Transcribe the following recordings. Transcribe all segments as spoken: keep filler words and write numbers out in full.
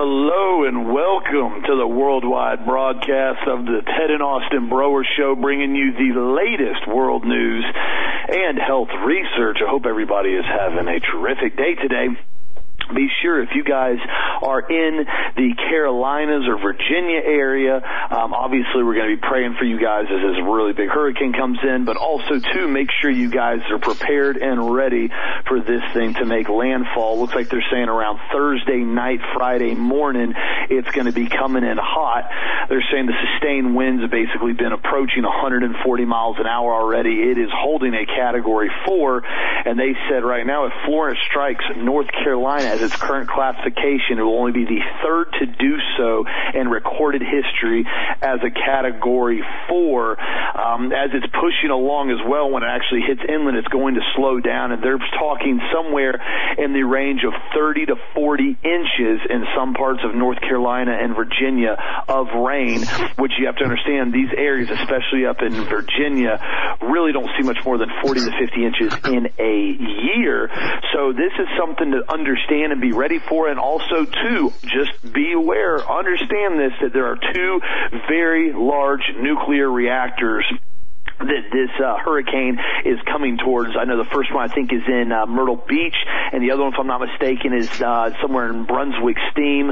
hello, and welcome to the worldwide broadcast of the Ted and Austin Broer Show, bringing you the latest world news and health research. I hope everybody is having a terrific day today. Be sure, if you guys are in the Carolinas or Virginia area, um, obviously we're going to be praying for you guys as this really big hurricane comes in, but also, too, make sure you guys are prepared and ready for this thing to make landfall. Looks like they're saying around Thursday night, Friday morning, it's going to be coming in hot. They're saying the sustained winds have basically been approaching one hundred forty miles an hour already. It is holding a Category four, and they said right now if Florence strikes North Carolina as its current classification, it will only be the third to do so in recorded history as a Category four. Um, as it's pushing along as well, when it actually hits inland, it's going to slow down, and they're talking somewhere in the range of thirty to forty inches in some parts of North Carolina and Virginia of rain, which you have to understand, these areas, especially up in Virginia, really don't see much more than forty to fifty inches in a year. So this is something to understand and be ready for, and also, too, just be aware, understand this, that there are two very large nuclear reactors that this uh, hurricane is coming towards. I know the first one, I think, is in uh, Myrtle Beach, and the other one, if I'm not mistaken, is uh, somewhere in Brunswick Steam.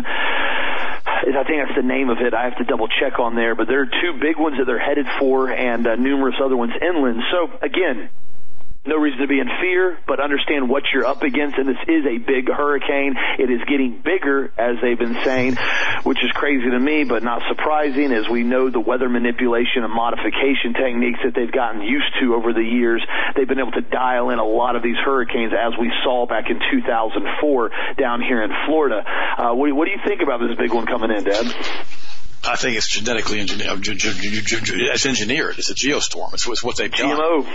I think that's the name of it. I have to double check on there, but there are two big ones that they're headed for, and uh, numerous other ones inland. So, again, no reason to be in fear, but understand what you're up against, and this is a big hurricane. It is getting bigger, as they've been saying, which is crazy to me, but not surprising, as we know the weather manipulation and modification techniques that they've gotten used to over the years. They've been able to dial in a lot of these hurricanes, as we saw back in two thousand four down here in Florida. Uh, what, what do you think about this big one coming in, Dad? I think it's genetically engineered. It's engineered. It's a geostorm. It's, it's what they've done. G M O.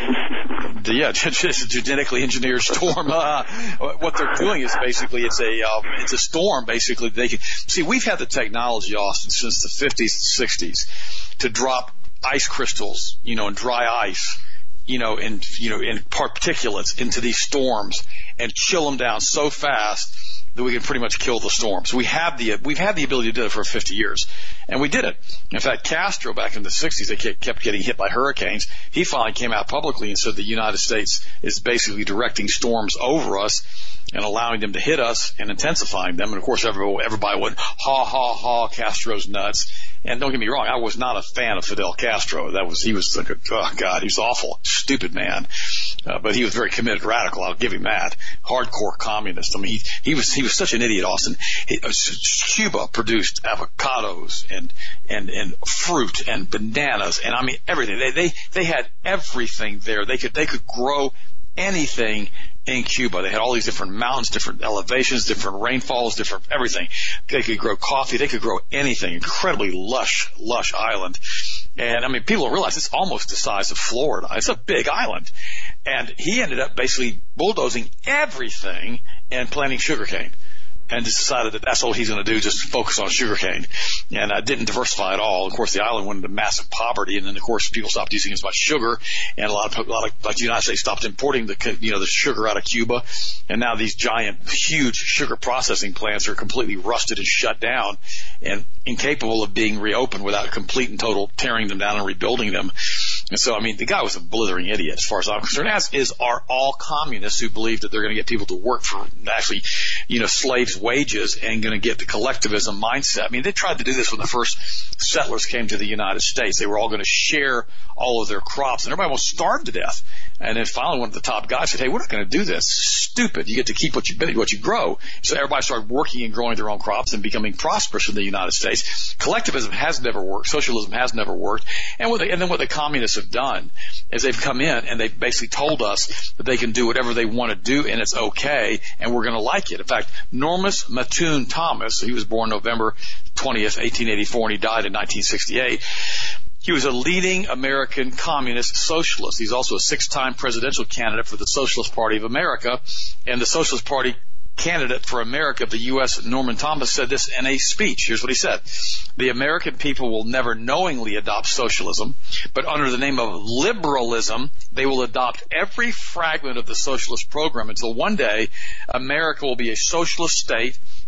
Yeah, it's a genetically engineered storm. Uh, what they're doing is basically it's a um, it's a storm. Basically, they can see. We've had the technology, Austin, since the fifties and sixties to drop ice crystals, you know, and dry ice, you know, and you know, in particulates into these storms and chill them down so fast that we can pretty much kill the storms. We have the we've had the ability to do it for fifty years, and we did it. In fact, Castro back in the sixties, they kept getting hit by hurricanes. He finally came out publicly and said the United States is basically directing storms over us and allowing them to hit us and intensifying them. And of course, everybody, everybody would ha ha ha, Castro's nuts. And don't get me wrong, I was not a fan of Fidel Castro. That was he was like, oh God, he was awful, stupid man. Uh, but he was very committed radical. I'll give him that. Hardcore communist. I mean, he, he was he was such an idiot, Austin. He, uh, Cuba produced avocados and and and fruit and bananas and I mean everything. They they they had everything there. They could they could grow anything in Cuba. They had all these different mountains, different elevations, different rainfalls, different everything. They could grow coffee. They could grow anything. Incredibly lush, lush island. And, I mean, people don't realize it's almost the size of Florida. It's a big island. And he ended up basically bulldozing everything and planting sugarcane. And just decided that that's all he's going to do, just focus on sugarcane. And uh, didn't diversify at all. Of course, the island went into massive poverty, and then, of course, people stopped using as much sugar, and a lot of, a lot of like the United States stopped importing the, you know, the sugar out of Cuba. And now these giant, huge sugar processing plants are completely rusted and shut down and incapable of being reopened without complete and total tearing them down and rebuilding them. And so, I mean, the guy was a blithering idiot as far as I'm concerned, as is are all communists who believe that they're going to get people to work for actually, you know, slaves' wages and going to get the collectivism mindset. I mean, they tried to do this when the first settlers came to the United States. They were all going to share all of their crops, and everybody almost starved to death. And then finally one of the top guys said, hey, we're not going to do this. Stupid. You get to keep what you what you grow. So everybody started working and growing their own crops and becoming prosperous in the United States. Collectivism has never worked. Socialism has never worked. And, what they, and then what the communists have done is they've come in and they've basically told us that they can do whatever they want to do and it's okay and we're going to like it. In fact, Normus Mattoon Thomas, he was born November twentieth, eighteen eighty-four, and he died in nineteen sixty-eight. He was a leading American communist socialist. He's also a six-time presidential candidate for the Socialist Party of America. And the Socialist Party candidate for America of the U S, Norman Thomas, said this in a speech. Here's what he said. The American people will never knowingly adopt socialism, but under the name of liberalism, they will adopt every fragment of the socialist program until one day America will be a socialist state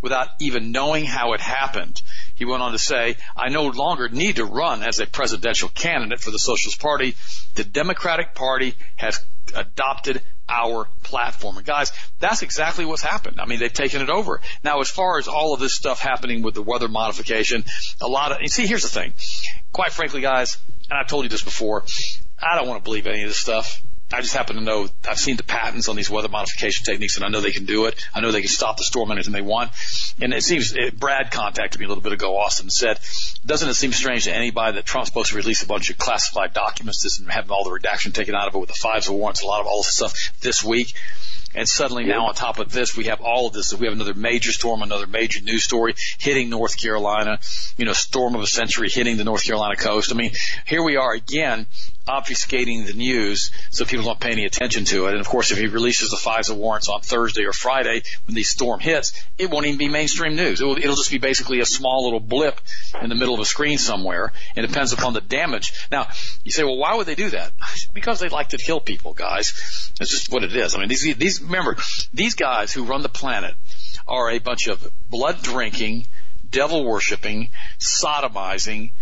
without even knowing how it happened. He went on to say, I no longer need to run as a presidential candidate for the Socialist Party. The Democratic Party has adopted our platform. And guys, that's exactly what's happened. I mean, they've taken it over. Now, as far as all of this stuff happening with the weather modification, a lot of, you see, here's the thing. Quite frankly, guys, and I've told you this before, I don't want to believe any of this stuff. I just happen to know, I've seen the patents on these weather modification techniques, and I know they can do it. I know they can stop the storm anything they want. And it seems, it, Brad contacted me a little bit ago, Austin, and said, doesn't it seem strange to anybody that Trump's supposed to release a bunch of classified documents and have all the redaction taken out of it with the FISA warrants, a lot of all this stuff this week? And suddenly now on top of this, we have all of this. We have another major storm, another major news story hitting North Carolina, you know, storm of a century hitting the North Carolina coast. I mean, here we are again obfuscating the news so people don't pay any attention to it. And, of course, if he releases the FISA warrants on Thursday or Friday when the storm hits, it won't even be mainstream news. It will, it'll just be basically a small little blip in the middle of a screen somewhere. It depends upon the damage. Now, you say, well, why would they do that? Because they like to kill people, guys. That's just what it is. I mean, these, these remember, these guys who run the planet are a bunch of blood-drinking, devil-worshipping, sodomizing,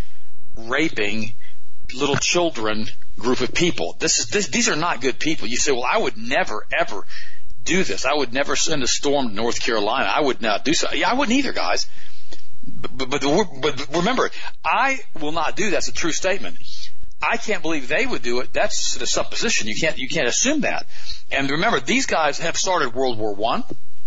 raping, little children group of people. This is this, these are not good people. You say, well, I would never, ever do this. I would never send a storm to North Carolina. I would not do so. Yeah, I wouldn't either, guys. But, but, but, but remember, I will not do that. That's a true statement. I can't believe they would do it. That's the supposition. You can't, you can't assume that. And remember, these guys have started World War One.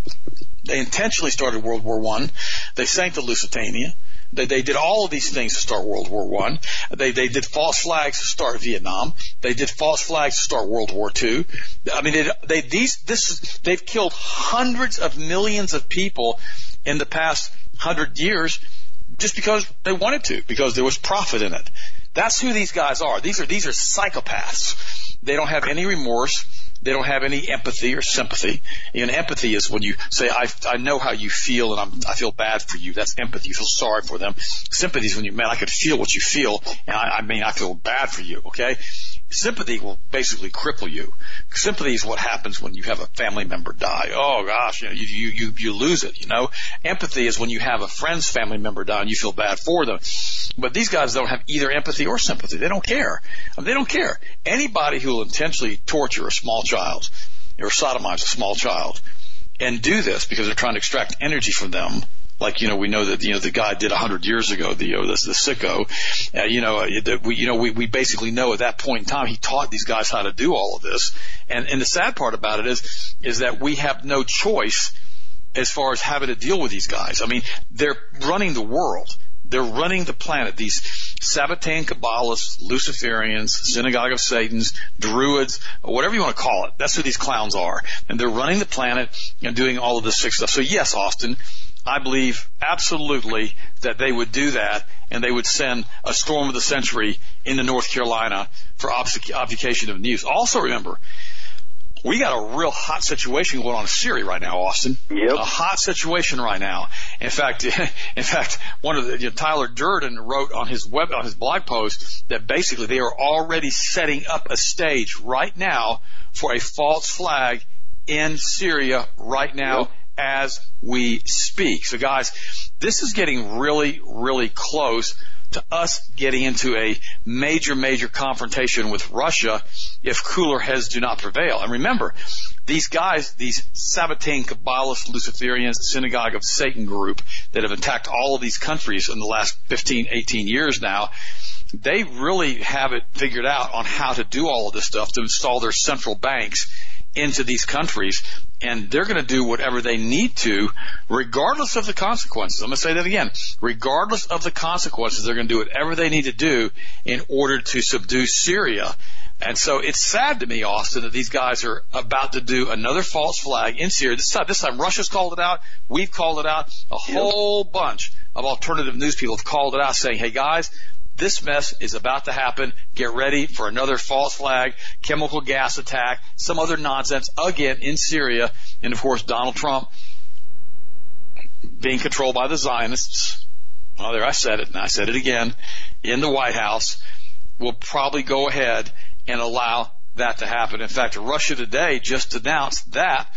They intentionally started World War One. They sank the Lusitania. They, they did all of these things to start World War One. They, they did false flags to start Vietnam. They did false flags to start World War Two. I mean, they, they, these, this, they've killed hundreds of millions of people in the past hundred years just because they wanted to, because there was profit in it. That's who these guys are. These are, these are psychopaths. They don't have any remorse. They don't have any empathy or sympathy. And empathy is when you say, I, I know how you feel and I'm, I feel bad for you. That's empathy. You feel sorry for them. Sympathy is when you, man, I could feel what you feel, and I, I mean, I feel bad for you, okay? Sympathy will basically cripple you. Sympathy is what happens when you have a family member die. Oh gosh, you know, you, you, you, you lose it, you know. Empathy is when you have a friend's family member die and you feel bad for them. But these guys don't have either empathy or sympathy. They don't care. I mean, they don't care. Anybody who will intentionally torture a small child or sodomize a small child and do this because they're trying to extract energy from them, like, you know, we know that, you know, the guy did a hundred years ago, the, you know, the, the sicko, uh, you know, uh, we, you know, we, we basically know at that point in time, he taught these guys how to do all of this. And, and the sad part about it is, is that we have no choice as far as having to deal with these guys. I mean, they're running the world. They're running the planet. These Sabbatean Kabbalists, Luciferians, Synagogue of Satans, Druids, whatever you want to call it. That's who these clowns are. And they're running the planet and doing all of this sick stuff. So yes, Austin, I believe absolutely that they would do that, and they would send a storm of the century into North Carolina for obfuscation of news. Also remember, we got a real hot situation going on in Syria right now, Austin. Yep. A hot situation right now. In fact, in fact, one of the, you know, Tyler Durden wrote on his web, on his blog post that basically they are already setting up a stage right now for a false flag in Syria right now. Yep. As we speak. So guys, this is getting really, really close to us getting into a major, major confrontation with Russia if cooler heads do not prevail. And remember, these guys, these Sabbatean Kabbalists, Luciferians, Synagogue of Satan group that have attacked all of these countries in the last fifteen, eighteen years now, they really have it figured out on how to do all of this stuff to install their central banks into these countries, and they're going to do whatever they need to, regardless of the consequences. I'm going to say that again. Regardless of the consequences, they're going to do whatever they need to do in order to subdue Syria. And so it's sad to me, Austin, that these guys are about to do another false flag in Syria. This time, this time Russia's called it out. We've called it out. A whole bunch of alternative news people have called it out, saying, hey, guys, this mess is about to happen. Get ready for another false flag, chemical gas attack, some other nonsense again in Syria. And, of course, Donald Trump being controlled by the Zionists. Well, there I said it, and I said it again. In the White House will probably go ahead and allow that to happen. In fact, Russia Today just announced that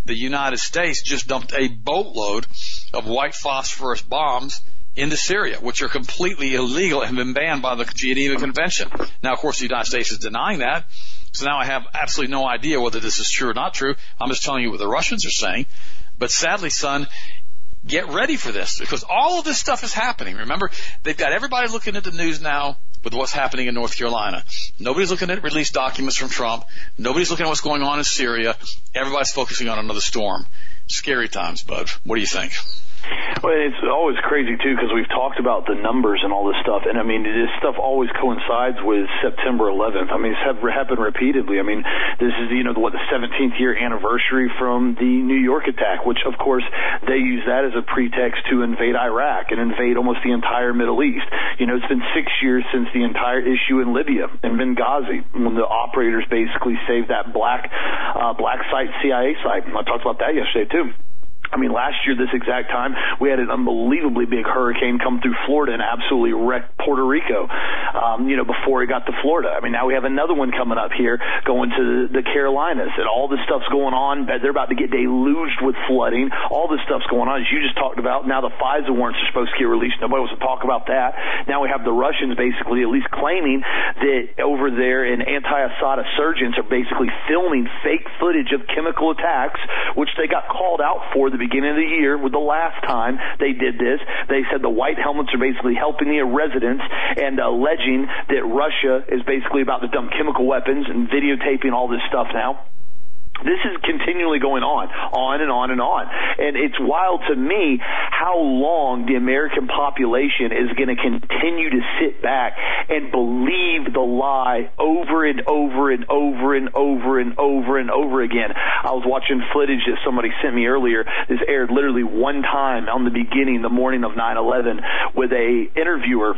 the United States just dumped a boatload of white phosphorus bombs into Syria, which are completely illegal and have been banned by the Geneva Convention. Now, of course, the United States is denying that. So now I have absolutely no idea whether this is true or not true. I'm just telling you what the Russians are saying. But sadly, son, get ready for this, because all of this stuff is happening. Remember, they've got everybody looking at the news now with what's happening in North Carolina. Nobody's looking at released documents from Trump. Nobody's looking at what's going on in Syria. Everybody's focusing on another storm. Scary times, bud. What do you think? Well, it's always crazy, too, because we've talked about the numbers and all this stuff. And, I mean, this stuff always coincides with September eleventh. I mean, it's happened repeatedly. I mean, this is, you know, what, the seventeenth year anniversary from the New York attack, which, of course, they use that as a pretext to invade Iraq and invade almost the entire Middle East. You know, it's been six years since the entire issue in Libya and Benghazi, when the operators basically saved that black, uh, black site, C I A site. I talked about that yesterday, too. I mean, last year, this exact time, we had an unbelievably big hurricane come through Florida and absolutely wrecked Puerto Rico, um, you know, before it got to Florida. I mean, now we have another one coming up here going to the, the Carolinas, and all this stuff's going on. They're about to get deluged with flooding. All this stuff's going on, as you just talked about. Now the FISA warrants are supposed to get released. Nobody wants to talk about that. Now we have the Russians basically at least claiming that over there in anti-Assad insurgents are basically filming fake footage of chemical attacks, which they got called out for the beginning of the year with the last time they did this. They said the white helmets are basically helping the residents and alleging that Russia is basically about to dump chemical weapons and videotaping all this stuff now. This is continually going on, on and on and on. And it's wild to me how long the American population is going to continue to sit back and believe the lie over and over and over and over and over and over again. I was watching footage that somebody sent me earlier. This aired literally one time on the beginning, the morning of nine eleven, with a interviewer,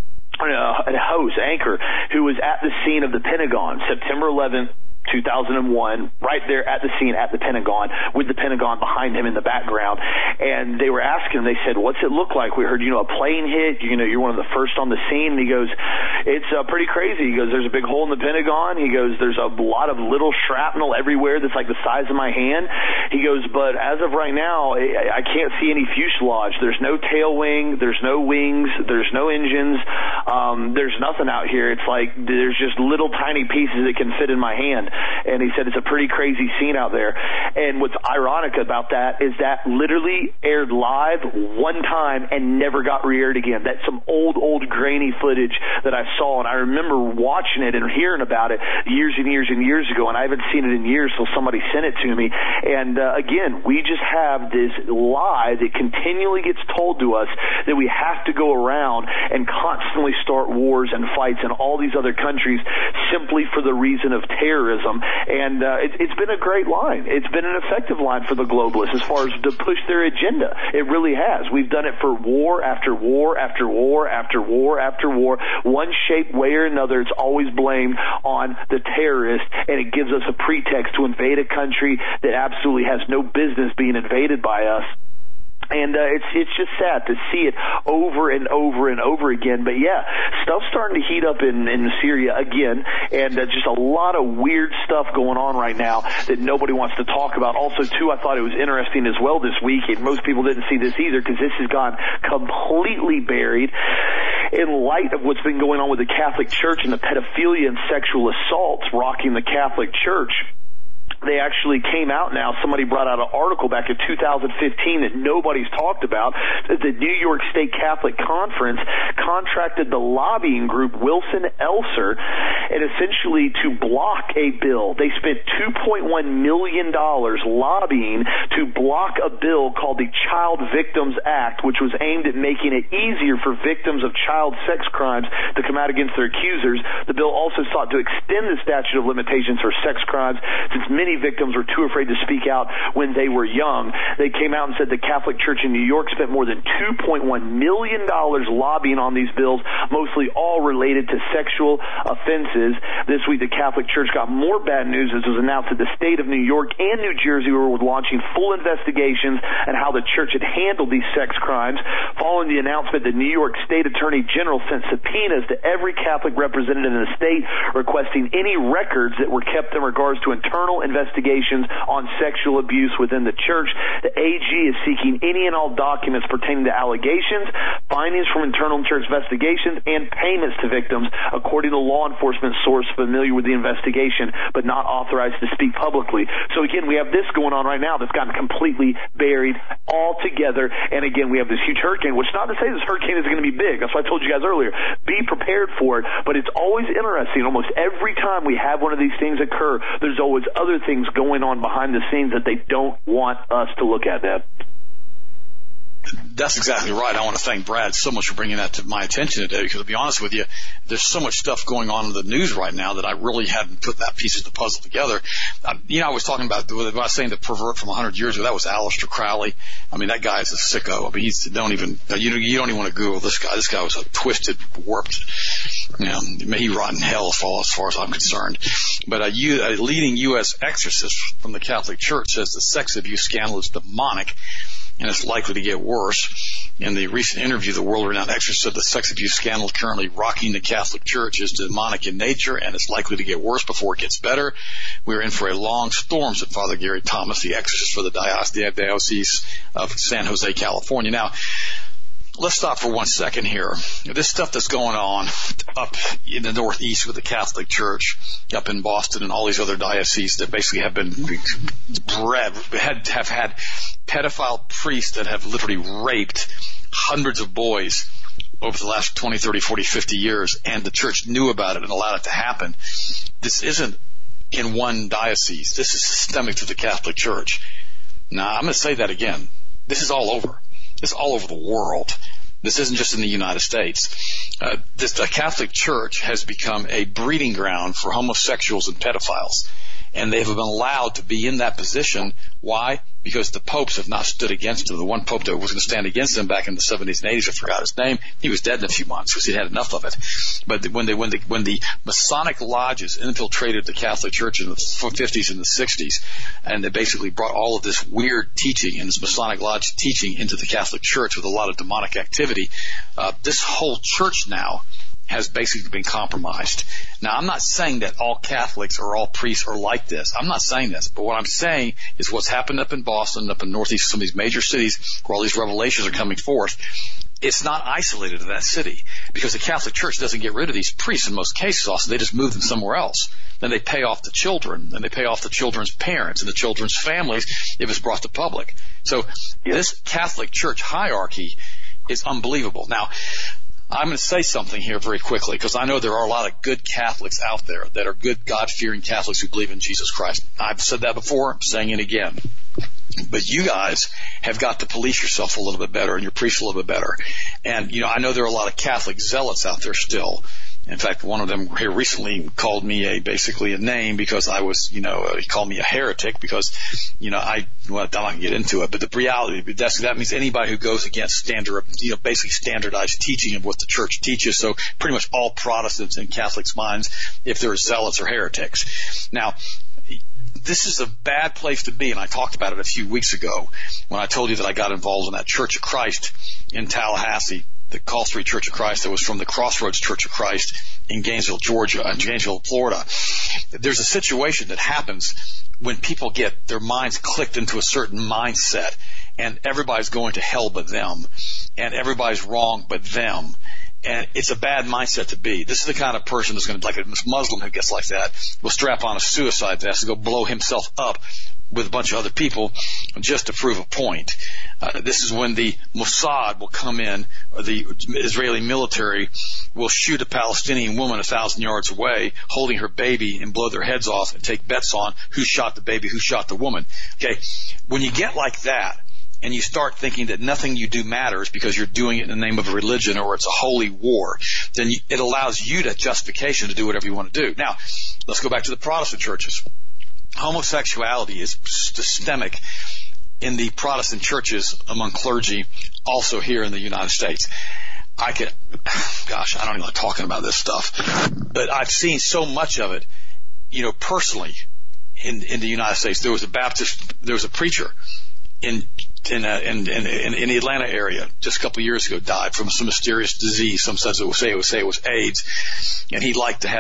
a host, anchor, who was at the scene of the Pentagon, September eleventh, two thousand one, right there at the scene at the Pentagon, with the Pentagon behind him in the background. And they were asking him, they said, what's it look like? We heard, you know, a plane hit, you know, you're one of the first on the scene. And he goes, it's uh, pretty crazy. He goes, there's a big hole in the Pentagon. He goes, there's a lot of little shrapnel everywhere that's like the size of my hand. He goes, but as of right now, I, I can't see any fuselage. There's no tail wing. There's no wings. There's no engines. Um, there's nothing out here. It's like there's just little tiny pieces that can fit in my hand. And he said it's a pretty crazy scene out there. And what's ironic about that is that literally aired live one time and never got re-aired again. That's some old, old grainy footage that I saw, and I remember watching it and hearing about it years and years and years ago, and I haven't seen it in years till somebody sent it to me. And uh, again, we just have this lie that continually gets told to us that we have to go around and constantly start wars and fights in all these other countries simply for the reason of terrorism. And uh, it, it's been a great line. It's been an effective line for the globalists as far as to push their agenda. It really has. We've done it for war after war after war after war after war. One shape, way or another, it's always blamed on the terrorists, and it gives us a pretext to invade a country that absolutely has no business being invaded by us. And uh, it's it's just sad to see it over and over and over again. But, yeah, stuff's starting to heat up in, in Syria again, and uh, just a lot of weird stuff going on right now that nobody wants to talk about. Also, too, I thought it was interesting as well this week, and most people didn't see this either because this has gone completely buried in light of what's been going on with the Catholic Church and the pedophilia and sexual assaults rocking the Catholic Church. They actually came out now. Somebody brought out an article back in two thousand fifteen that nobody's talked about. The New York State Catholic Conference contracted the lobbying group Wilson Elser and essentially to block a bill. They spent two point one million dollars lobbying to block a bill called the Child Victims Act, which was aimed at making it easier for victims of child sex crimes to come out against their accusers. The bill also sought to extend the statute of limitations for sex crimes, since many victims were too afraid to speak out when they were young. They came out and said the Catholic Church in New York spent more than two point one million dollars lobbying on these bills, mostly all related to sexual offenses. This week, the Catholic Church got more bad news as it was announced that the state of New York and New Jersey were launching full investigations on how the church had handled these sex crimes. Following the announcement, the New York State Attorney General sent subpoenas to every Catholic representative in the state requesting any records that were kept in regards to internal investigations investigations on sexual abuse within the church. The A G is seeking any and all documents pertaining to allegations, findings from internal church investigations, and payments to victims, according to law enforcement source familiar with the investigation, but not authorized to speak publicly. So again, we have this going on right now that's gotten completely buried all together. And again, we have this huge hurricane, which not to say this hurricane is going to be big. That's why I told you guys earlier, be prepared for it. But it's always interesting. Almost every time we have one of these things occur, there's always other things going on behind the scenes that they don't want us to look at, Deb. That's exactly right. I want to thank Brad so much for bringing that to my attention today, because to be honest with you, there's so much stuff going on in the news right now that I really hadn't put that piece of the puzzle together. Uh, you know, I was talking about, I was saying the pervert from one hundred years ago, that was Aleister Crowley. I mean, that guy is a sicko. I mean, he's, don't even, you, you don't even want to Google this guy. This guy was a twisted, warped, you know, may he rot in hell as far as, far as I'm concerned. But a, U, a leading U S exorcist from the Catholic Church says the sex abuse scandal is demonic, and it's likely to get worse. In the recent interview, the world-renowned exorcist said the sex abuse scandal currently rocking the Catholic Church is demonic in nature, and it's likely to get worse before it gets better. We're in for a long storm, said Father Gary Thomas, the exorcist for the Diocese of San Jose, California. Now, let's stop for one second here. This stuff that's going on up in the Northeast with the Catholic Church, up in Boston and all these other dioceses that basically have been bred, had, have had pedophile priests that have literally raped hundreds of boys over the last twenty, thirty, forty, fifty years, and the church knew about it and allowed it to happen. This isn't in one diocese. This is systemic to the Catholic Church. Now, I'm going to say that again. This is all over. This is all over the world. This isn't just in the United States. Uh, this, the Catholic Church has become a breeding ground for homosexuals and pedophiles. And they have been allowed to be in that position. Why? Because the popes have not stood against them. The one pope that was going to stand against them back in the seventies and eighties, I forgot his name, he was dead in a few months because he had enough of it. But when they, when the, when the Masonic lodges infiltrated the Catholic Church in the fifties and the sixties, and they basically brought all of this weird teaching and this Masonic lodge teaching into the Catholic Church with a lot of demonic activity, uh, this whole church now has basically been compromised. Now, I'm not saying that all Catholics or all priests are like this. I'm not saying this. But what I'm saying is what's happened up in Boston, up in Northeast, some of these major cities where all these revelations are coming forth, it's not isolated to that city, because the Catholic Church doesn't get rid of these priests in most cases. Also, they just move them somewhere else. Then they pay off the children, and they pay off the children's parents and the children's families if it's brought to public. So this Catholic Church hierarchy is unbelievable. Now, I'm going to say something here very quickly, because I know there are a lot of good Catholics out there that are good, God-fearing Catholics who believe in Jesus Christ. I've said that before. I'm saying it again. But you guys have got to police yourself a little bit better and your priests a little bit better. And, you know, I know there are a lot of Catholic zealots out there still. In fact, one of them here recently called me a basically a name because I was, you know, uh, he called me a heretic because, you know, I, well, I'm not going to get into it, but the reality, that's, that means anybody who goes against standard, you know, basically standardized teaching of what the church teaches. So pretty much all Protestants in Catholics' minds, if they're zealots or heretics. Now, this is a bad place to be, and I talked about it a few weeks ago when I told you that I got involved in that Church of Christ in Tallahassee, the Call Street Church of Christ that was from the Crossroads Church of Christ in Gainesville, Georgia, and Gainesville, Florida. There's a situation that happens when people get their minds clicked into a certain mindset, and everybody's going to hell but them, and everybody's wrong but them. And it's a bad mindset to be. This is the kind of person that's going to, like a Muslim who gets like that, will strap on a suicide vest and go blow himself up with a bunch of other people just to prove a point. Uh, this is when the Mossad will come in, or the Israeli military will shoot a Palestinian woman a thousand yards away, holding her baby, and blow their heads off and take bets on who shot the baby, who shot the woman. Okay, when you get like that, and you start thinking that nothing you do matters because you're doing it in the name of a religion or it's a holy war, then you, it allows you that justification to do whatever you want to do. Now, let's go back to the Protestant churches. Homosexuality is systemic in the Protestant churches among clergy, also here in the United States. I could, gosh, I don't even like talking about this stuff, but I've seen so much of it, you know, personally in, in the United States. There was a Baptist, there was a preacher in in, uh, in, in, in, in the Atlanta area just a couple of years ago, died from some mysterious disease. Some says it would say it would say it was AIDS, and he liked to have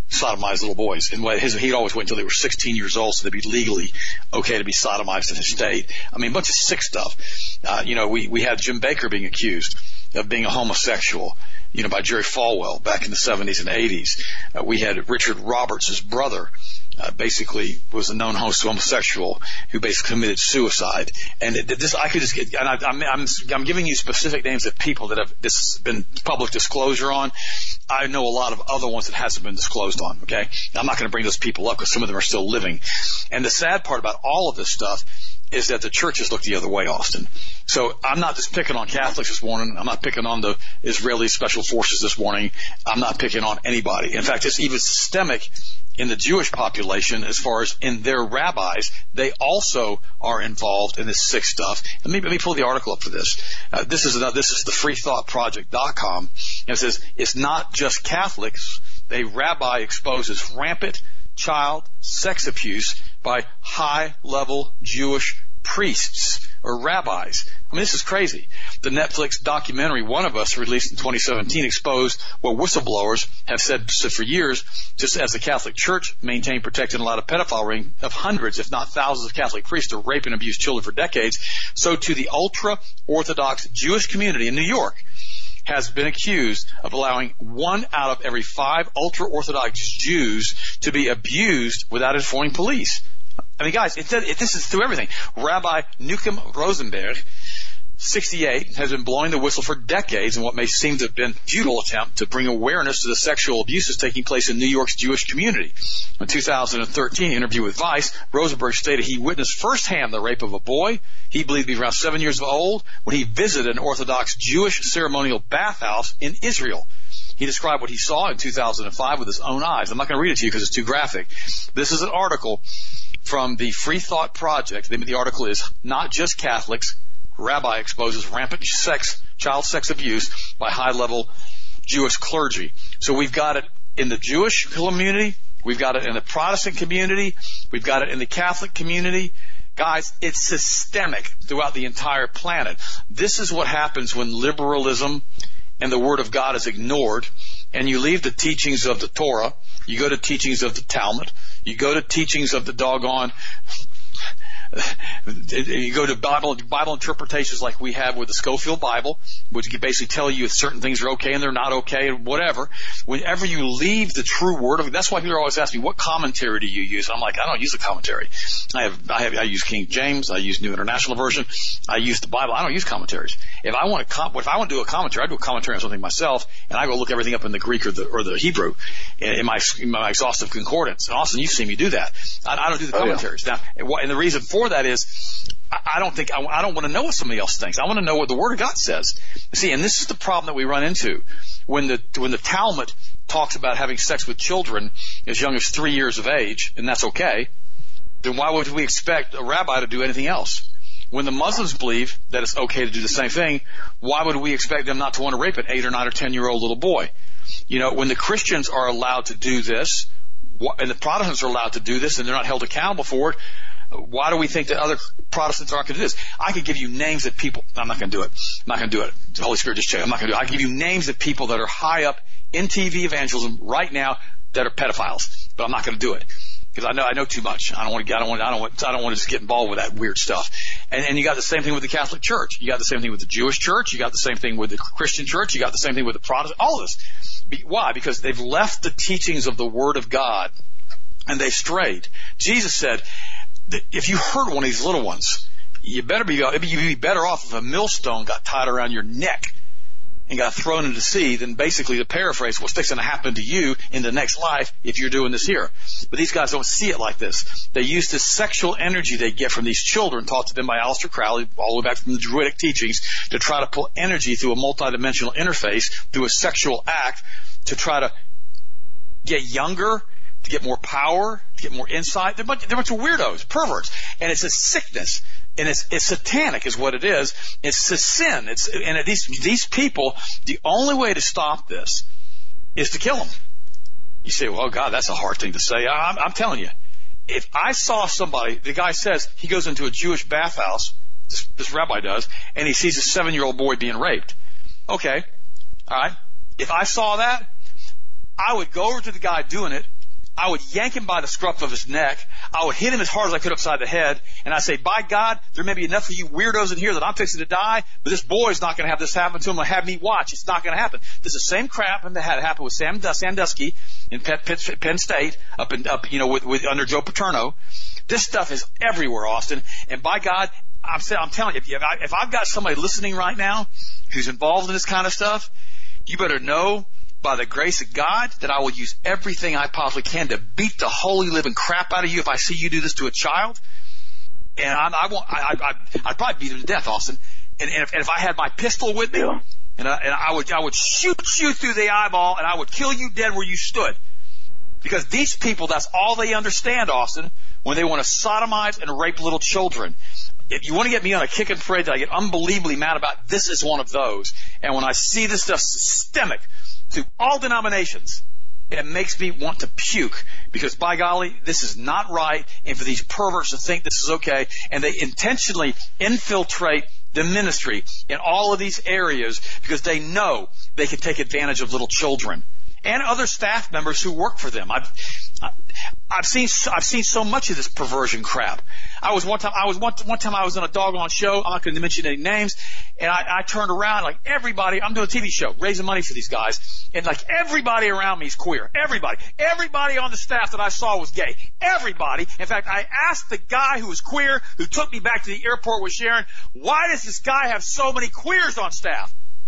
sodomize little boys. And his, he'd always wait until they were sixteen years old so they'd be legally okay to be sodomized in his state. I mean, a bunch of sick stuff. Uh, you know, we, we had Jim Baker being accused of being a homosexual, you know, by Jerry Falwell back in the seventies and eighties. Uh, we had Richard Roberts, his brother, uh, basically was a known homosexual who basically committed suicide. And it, this, I could just get, and I, I'm, I'm, I'm giving you specific names of people that have this been public disclosure on. I know a lot of other ones that hasn't been disclosed on, okay? I'm not going to bring those people up because some of them are still living. And the sad part about all of this stuff is that the churches look the other way, Austin. So I'm not just picking on Catholics this morning. I'm not picking on the Israeli Special Forces this morning. I'm not picking on anybody. In fact, it's even systemic in the Jewish population as far as in their rabbis. They also are involved in this sick stuff. Let me, let me pull the article up for this. Uh, this is another, this is the free thought project dot com. And it says, it's not just Catholics. A rabbi exposes rampant child sex abuse by high-level Jewish priests or rabbis. I mean, this is crazy. The Netflix documentary, One of Us, released in twenty seventeen, exposed what whistleblowers have said for years. Just as the Catholic Church maintained, protected, and allowed a pedophile ring of hundreds, if not thousands, of Catholic priests to rape and abuse children for decades, so to the ultra-Orthodox Jewish community in New York has been accused of allowing one out of every five ultra-Orthodox Jews to be abused without informing police. I mean, guys, it, it, this is through everything. Rabbi Nukem Rosenberg, sixty-eight, has been blowing the whistle for decades in what may seem to have been a futile attempt to bring awareness to the sexual abuses taking place in New York's Jewish community. In two thousand thirteen interview with Vice, Rosenberg stated he witnessed firsthand the rape of a boy he believed to be around seven years old when he visited an Orthodox Jewish ceremonial bathhouse in Israel. He described what he saw in two thousand five with his own eyes. I'm not going to read it to you because it's too graphic. This is an article from the Free Thought Project. The name of the article is Not Just Catholics. Rabbi exposes rampant sex, child sex abuse by high-level Jewish clergy. So we've got it in the Jewish community. We've got it in the Protestant community. We've got it in the Catholic community. Guys, it's systemic throughout the entire planet. This is what happens when liberalism and the Word of God is ignored, and you leave the teachings of the Torah, you go to teachings of the Talmud, you go to teachings of the doggone, you go to Bible Bible interpretations like we have with the Scofield Bible, which can basically tell you if certain things are okay and they're not okay and whatever. Whenever you leave the true Word of, that's why people are always asking me, what commentary do you use? I'm like, I don't use a commentary. I have, I have, I use King James, I use New International Version, I use the Bible. I don't use commentaries. If I want to, com- if I want to do a commentary, I do a commentary on something myself, and I go look everything up in the Greek or the or the Hebrew in my in my exhaustive concordance. And Austin, you've seen me do that. I, I don't do the commentaries. Oh, yeah. Now, and the reason for that is I don't think I, I don't want to know what somebody else thinks. I want to know what the Word of God says. See, and this is the problem that we run into when the when the Talmud talks about having sex with children as young as three years of age, and that's okay. Then why would we expect a rabbi to do anything else? When the Muslims believe that it's okay to do the same thing, why would we expect them not to want to rape an eight or nine or ten year old little boy? You know, when the Christians are allowed to do this, and the Protestants are allowed to do this, and they're not held accountable for it, why do we think that other Protestants aren't going to do this? I could give you names of people. I'm not going to do it. I'm not going to do it. The Holy Spirit just checked. I'm not going to do it. I can give you names of people that are high up in T V evangelism right now that are pedophiles, but I'm not going to do it because I know I know too much. I don't want to. I don't want. I don't want. I don't want to just get involved with that weird stuff. And, and you got the same thing with the Catholic Church. You got the same thing with the Jewish Church. You got the same thing with the Christian Church. You got the same thing with the Protestant. All of this. Why? Because they've left the teachings of the Word of God and they strayed. Jesus said, if you hurt one of these little ones, you better be, you'd be better off if a millstone got tied around your neck and got thrown into the sea than basically to paraphrase what's fixing to happen to you in the next life if you're doing this here. But these guys don't see it like this. They use this sexual energy they get from these children taught to them by Aleister Crowley all the way back from the Druidic teachings to try to pull energy through a multidimensional interface through a sexual act to try to get younger, to get more power, to get more insight. They're a bunch, they're a bunch of weirdos, perverts. And it's a sickness. And it's, it's satanic is what it is. It's a sin. It's, and these, these people, the only way to stop this is to kill them. You say, well, God, that's a hard thing to say. I'm, I'm telling you, if I saw somebody, the guy says he goes into a Jewish bathhouse, this, this rabbi does, and he sees a seven-year-old boy being raped. Okay. All right. If I saw that, I would go over to the guy doing it I would yank him by the scruff of his neck. I would hit him as hard as I could upside the head. And I say, by God, there may be enough of you weirdos in here that I'm fixing to die, but this boy's not going to have this happen to him and have me watch. It's not going to happen. This is the same crap that had happened with Sam Sandusky in Penn State, up in, up, you know, with, with under Joe Paterno. This stuff is everywhere, Austin. And by God, I'm, I'm telling you, if, you, if I've got somebody listening right now who's involved in this kind of stuff, you better know, by the grace of God, that I will use everything I possibly can to beat the holy living crap out of you if I see you do this to a child. And I, I won't. I, I, I'd probably beat him to death, Austin. And, and, if, and if I had my pistol with me, yeah. and, I, and I would, I would shoot you through the eyeball, and I would kill you dead where you stood. Because these people, that's all they understand, Austin, when they want to sodomize and rape little children. If you want to get me on a kick and parade that I get unbelievably mad about, this is one of those. And when I see this stuff systemic to all denominations, it makes me want to puke, because by golly, this is not right, and for these perverts to think this is okay, and they intentionally infiltrate the ministry in all of these areas because they know they can take advantage of little children and other staff members who work for them. I've I've seen I've seen so much of this perversion crap. I was one time I was one, one time I was on a doggone show. I'm not going to mention any names, and I, I turned around like everybody. I'm doing a T V show, raising money for these guys, and like everybody around me is queer. Everybody, everybody on the staff that I saw was gay. Everybody. In fact, I asked the guy who was queer, who took me back to the airport with Sharon, why does this guy have so many queers on staff?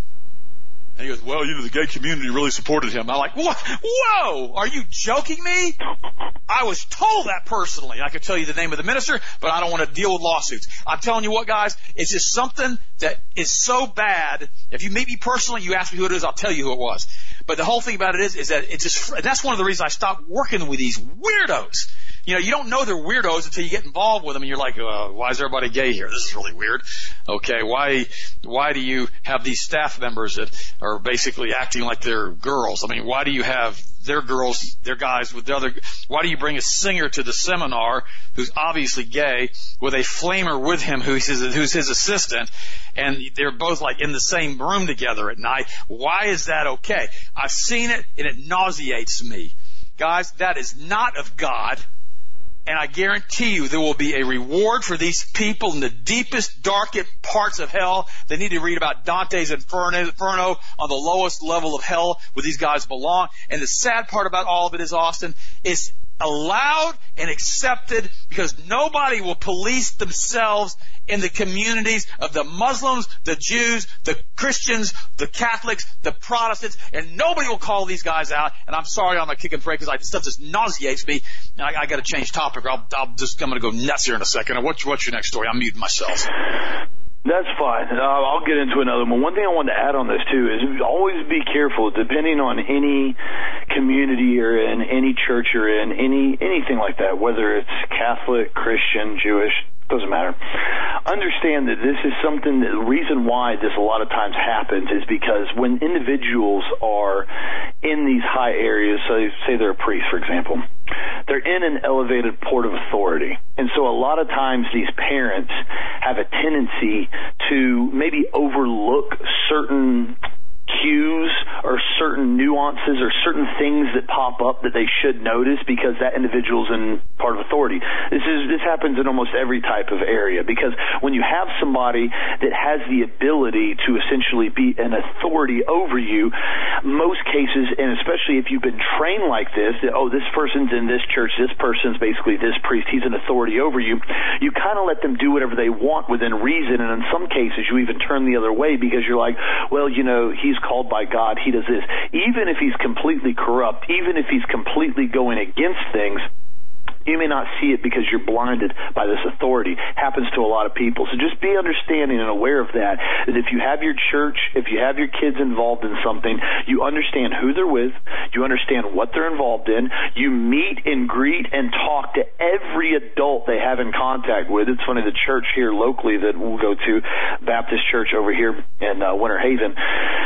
And he goes, well, you know, the gay community really supported him. I'm like, what? Whoa, are you joking me? I was told that personally. I could tell you the name of the minister, but I don't want to deal with lawsuits. I'm telling you what, guys, it's just something that is so bad. If you meet me personally, you ask me who it is, I'll tell you who it was. But the whole thing about it is, is that it's just, and that's one of the reasons I stopped working with these weirdos. You know, you don't know they're weirdos until you get involved with them, and you're like, uh, why is everybody gay here? This is really weird. Okay, why why do you have these staff members that are basically acting like they're girls? I mean, why do you have their girls, their guys with the other? Why do you bring a singer to the seminar who's obviously gay with a flamer with him who's his, who's his assistant, and they're both like in the same room together at night? Why is that okay? I've seen it, and it nauseates me. Guys, that is not of God. And I guarantee you there will be a reward for these people in the deepest, darkest parts of hell. They need to read about Dante's Inferno, Inferno on the lowest level of hell where these guys belong. And the sad part about all of it is, Austin, it's allowed and accepted because nobody will police themselves in the communities of the Muslims, the Jews, the Christians, the Catholics, the Protestants, and nobody will call these guys out. And I'm sorry I'm not kicking break because this stuff just nauseates me. I, I got to change topic. I'll, I'll just I'm going to go nuts here in a second. What's, what's your next story? I'm muting myself. That's fine. Uh, I'll get into another one. One thing I wanted to add on this, too, is always be careful, depending on any community you're in, any church you're in, any anything like that, whether it's Catholic, Christian, Jewish, doesn't matter. Understand that this is something, that the reason why this a lot of times happens is because when individuals are in these high areas, so say they're a priest, for example, they're in an elevated port of authority. And so a lot of times these parents have a tendency to maybe overlook certain cues or certain nuances or certain things that pop up that they should notice because that individual's in part of authority. This is this happens in almost every type of area, because when you have somebody that has the ability to essentially be an authority over you, most cases, and especially if you've been trained like this, that, oh, this person's in this church, this person's basically this priest, he's an authority over you, you kind of let them do whatever they want within reason, and in some cases you even turn the other way because you're like, well, you know, he's called by God, he does this. Even if he's completely corrupt, even if he's completely going against things, you may not see it because you're blinded by this authority. Happens to a lot of people. So just be understanding and aware of that, that if you have your church, if you have your kids involved in something, you understand who they're with, you understand what they're involved in, you meet and greet and talk to every adult they have in contact with. It's funny, the church here locally that we'll go to, Baptist Church over here in uh, Winter Haven,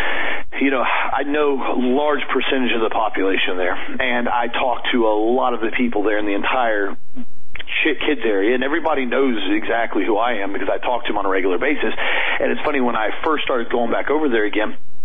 you know, I know a large percentage of the population there, and I talk to a lot of the people there in the entire kids area, and everybody knows exactly who I am because I talk to them on a regular basis. And it's funny, when I first started going back over there again,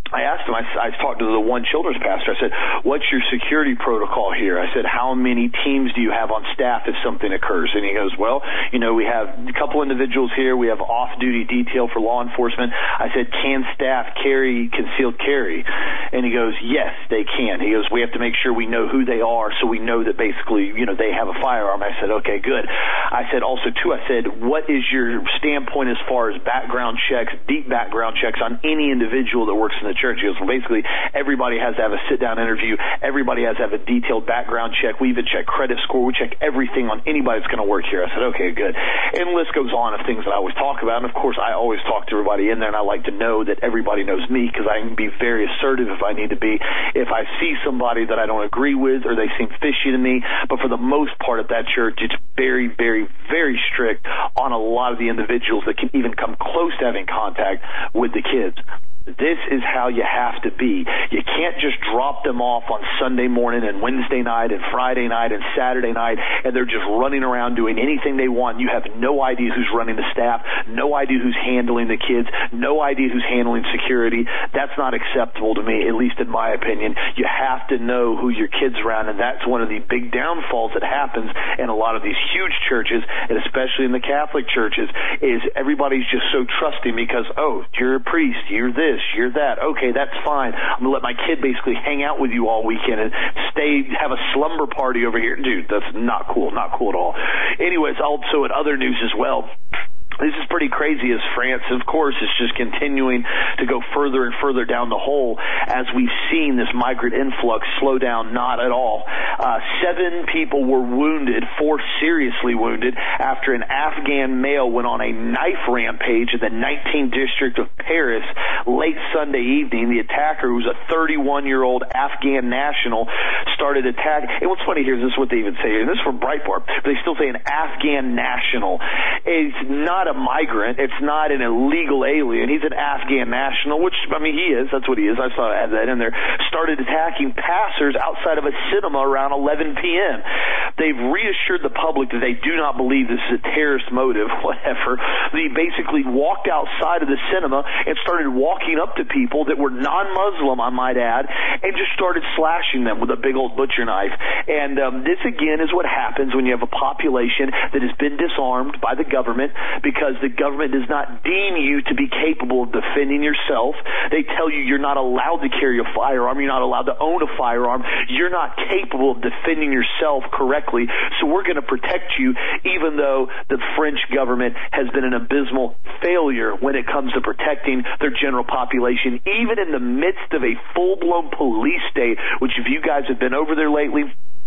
I asked him, I, I talked to the one children's pastor, I said, what's your security protocol here? I said, how many teams do you have on staff if something occurs? And he goes, well, you know, we have a couple individuals here, we have off-duty detail for law enforcement. I said, can staff carry concealed carry? And he goes, yes, they can. He goes, we have to make sure we know who they are so we know that basically, you know, they have a firearm. I said, okay, good. I said also, too, I said, what is your standpoint as far as background checks, deep background checks on any individual that works in the church? He goes, well, basically, everybody has to have a sit-down interview. Everybody has to have a detailed background check. We even check credit score. We check everything on anybody that's going to work here. I said, okay, good. And the list goes on of things that I always talk about. And, of course, I always talk to everybody in there, and I like to know that everybody knows me because I can be very assertive if I need to be. If I see somebody that I don't agree with or they seem fishy to me. But for the most part at that church, it's very, very, very strict on a lot of the individuals that can even come close to having contact with the kids. This is how you have to be. You can't just drop them off on Sunday morning and Wednesday night and Friday night and Saturday night, and they're just running around doing anything they want. You have no idea who's running the staff, no idea who's handling the kids, no idea who's handling security. That's not acceptable to me, at least in my opinion. You have to know who your kid's around, and that's one of the big downfalls that happens in a lot of these huge churches, and especially in the Catholic churches, is everybody's just so trusting because, oh, you're a priest, you're this, you're that. Okay, that's fine. I'm going to let my kid basically hang out with you all weekend and stay, have a slumber party over here. Dude, that's not cool. Not cool at all. Anyways, also in other news as well, this is pretty crazy as France, of course, is just continuing to go further and further down the hole as we've seen this migrant influx slow down. Not at all. Uh, seven people were wounded, four seriously wounded, after an Afghan male went on a knife rampage in the nineteenth district of Paris late Sunday evening. The attacker, who was a thirty-one-year-old Afghan national, started attacking. And what's funny here is this is what they even say here. And this is from Breitbart, but they still say an Afghan national. It's not a migrant. It's not an illegal alien. He's an Afghan national, which, I mean, he is. That's what he is. I saw I had that in there. Started attacking passers outside of a cinema around eleven p.m. They've reassured the public that they do not believe this is a terrorist motive, whatever. He basically walked outside of the cinema and started walking up to people that were non-Muslim, I might add, and just started slashing them with a big old butcher knife. And um, this, again, is what happens when you have a population that has been disarmed by the government because the government does not deem you to be capable of defending yourself. They tell you you're not allowed to carry a firearm. You're not allowed to own a firearm. You're not capable of defending yourself correctly, so we're going to protect you, even though the French government has been an abysmal failure when it comes to protecting their general population, even in the midst of a full-blown police state, which if you guys have been over there lately,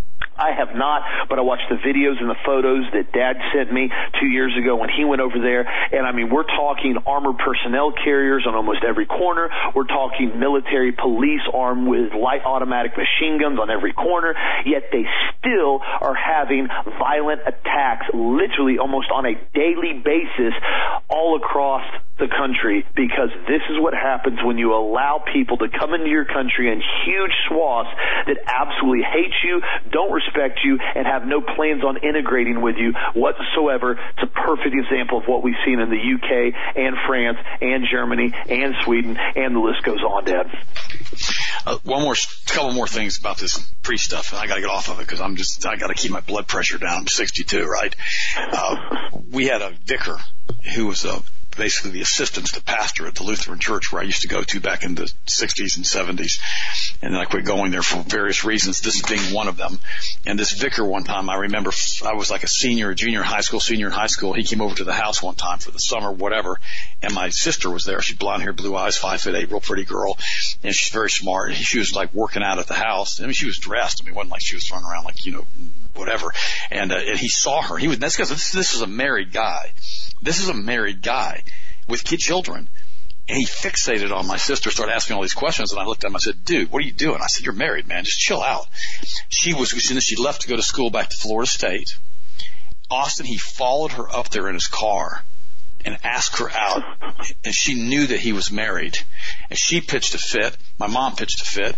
I have not, but I watched the videos and the photos that Dad sent me two years ago when he went over there. And, I mean, we're talking armored personnel carriers on almost every corner. We're talking military police armed with light automatic machine guns on every corner. Yet they still are having violent attacks literally almost on a daily basis all across the country, because this is what happens when you allow people to come into your country in huge swaths that absolutely hate you, don't respect you, and have no plans on integrating with you whatsoever. It's a perfect example of what we've seen in the U K and France and Germany and Sweden, and the list goes on, Dad. Uh, one more, couple more things about this priest stuff, and I got to get off of it because I'm just, I got to keep my blood pressure down. I'm sixty-two, right? Uh, we had a vicar who was a basically the assistant to the pastor at the Lutheran church where I used to go to back in the sixties and seventies. And then I quit going there for various reasons, this being one of them. And this vicar one time, I remember I was like a senior, a junior in high school, senior in high school. He came over to the house one time for the summer, whatever. And my sister was there. She's blonde hair, blue eyes, five foot eight, real pretty girl. And she's very smart. And she was like working out at the house. I mean, she was dressed. I mean, it wasn't like she was running around like, you know, whatever. And, uh, and he saw her. He was, that's because this, this is a married guy. This is a married guy with kid children. And he fixated on my sister, started asking all these questions, and I looked at him, I said, dude, what are you doing? I said, you're married, man, just chill out. She was, as soon as she left to go to school back to Florida State, Austin, he followed her up there in his car and asked her out, and she knew that he was married. And she pitched a fit, my mom pitched a fit,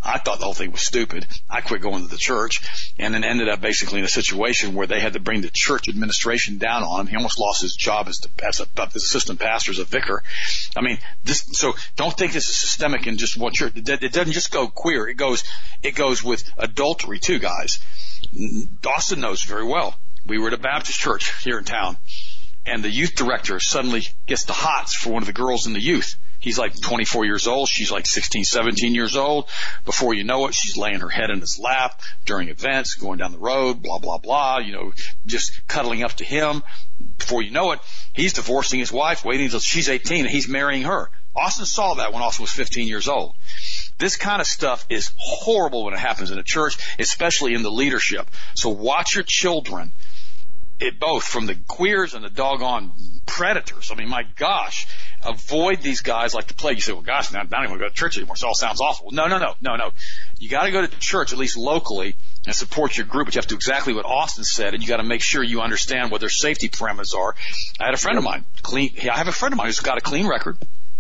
I thought the whole thing was stupid. I quit going to the church and then ended up basically in a situation where they had to bring the church administration down on him. He almost lost his job as, the, as a as assistant pastor, as a vicar. I mean, this, so don't think this is systemic in just one church. It, it doesn't just go queer. It goes, it goes with adultery too, guys. Austin knows very well. We were at a Baptist church here in town, and the youth director suddenly gets the hots for one of the girls in the youth. He's like twenty-four years old. She's like sixteen, seventeen years old. Before you know it, she's laying her head in his lap during events, going down the road, blah, blah, blah, you know, just cuddling up to him. Before you know it, he's divorcing his wife, waiting until she's eighteen, and he's marrying her. Austin saw that when Austin was fifteen years old. This kind of stuff is horrible when it happens in a church, especially in the leadership. So watch your children, it both from the queers and the doggone predators. I mean, my gosh. Avoid these guys like the plague. You say, well, gosh, now I don't even go to church anymore. So it all sounds awful. No, no, no, no, no. You got to go to church, at least locally, and support your group. But you have to do exactly what Austin said, and you got to make sure you understand what their safety parameters are. I had a friend of mine, clean. I have a friend of mine who's got a clean record.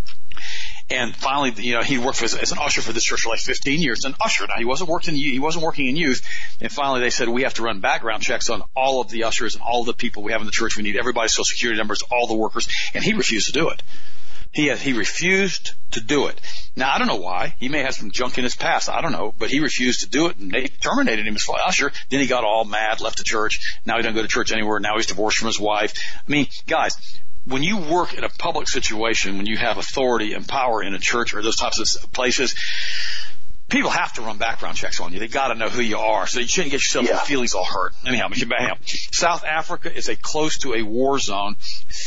And finally, you know, he worked for, as an usher for this church for like fifteen years. An usher. Now, he wasn't working, he wasn't working in youth. And finally, they said, we have to run background checks on all of the ushers and all the people we have in the church. We need everybody's social security numbers, all the workers. And he refused to do it. He he refused to do it. Now, I don't know why. He may have some junk in his past. I don't know. But he refused to do it, and they terminated him as usher. Then he got all mad, left the church. Now he doesn't go to church anywhere. Now he's divorced from his wife. I mean, guys, when you work in a public situation, when you have authority and power in a church or those types of places, people have to run background checks on you. They got to know who you are, so you shouldn't get yourself yeah. feelings all hurt. Anyhow, anyhow, South Africa is a close to a war zone.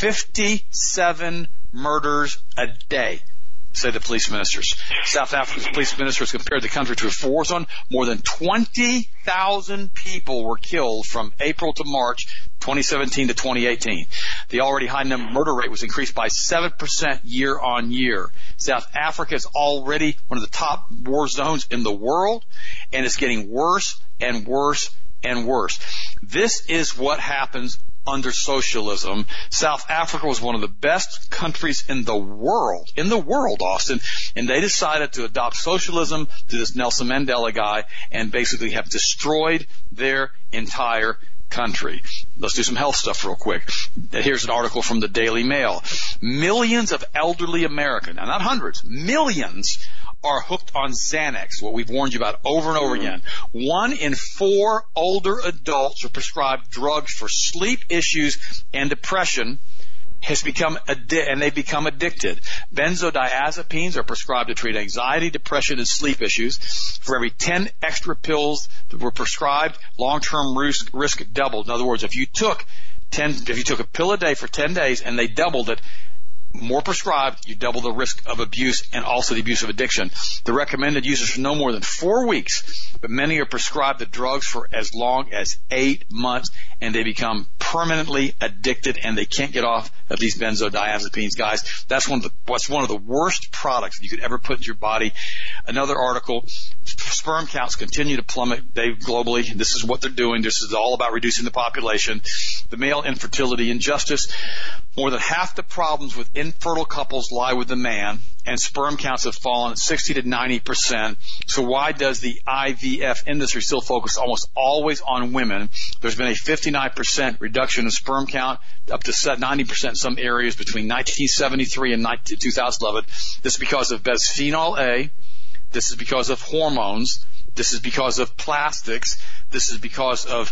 fifty-seven murders a day, say the police ministers. South Africa's police ministers compared the country to a war zone. More than twenty thousand people were killed from April to March twenty seventeen to twenty eighteen. The already high number murder rate was increased by seven percent year on year. South Africa is already one of the top war zones in the world, and it's getting worse and worse and worse. This is what happens under socialism. South Africa was one of the best countries in the world, in the world, Austin, and they decided to adopt socialism to this Nelson Mandela guy and basically have destroyed their entire country. Let's do some health stuff real quick. Here's an article from the Daily Mail. Millions of elderly Americans, now not hundreds, millions are hooked on Xanax, what we've warned you about over and over again. One in four older adults are prescribed drugs for sleep issues and depression has become addi- and they become addicted. Benzodiazepines are prescribed to treat anxiety, depression, and sleep issues. For every ten extra pills that were prescribed, long-term risk, risk doubled. In other words, if you took ten, if you took a pill a day for ten days and they doubled it, more prescribed, you double the risk of abuse and also the abuse of addiction. The recommended use is for no more than four weeks, but many are prescribed the drugs for as long as eight months, and they become permanently addicted, and they can't get off of these benzodiazepines, guys. That's one of the what's one of the worst products you could ever put in your body. Another article: sperm counts continue to plummet they, globally. This is what they're doing. This is all about reducing the population. The male infertility injustice. More than half the problems with infertile couples lie with the man, and sperm counts have fallen sixty to ninety percent. So why does the I V F industry still focus almost always on women? There's been a fifty-nine percent reduction in sperm count, up to ninety percent in some areas between nineteen seventy-three and two thousand eleven. This is because of bisphenol A. This is because of hormones. This is because of plastics. This is because of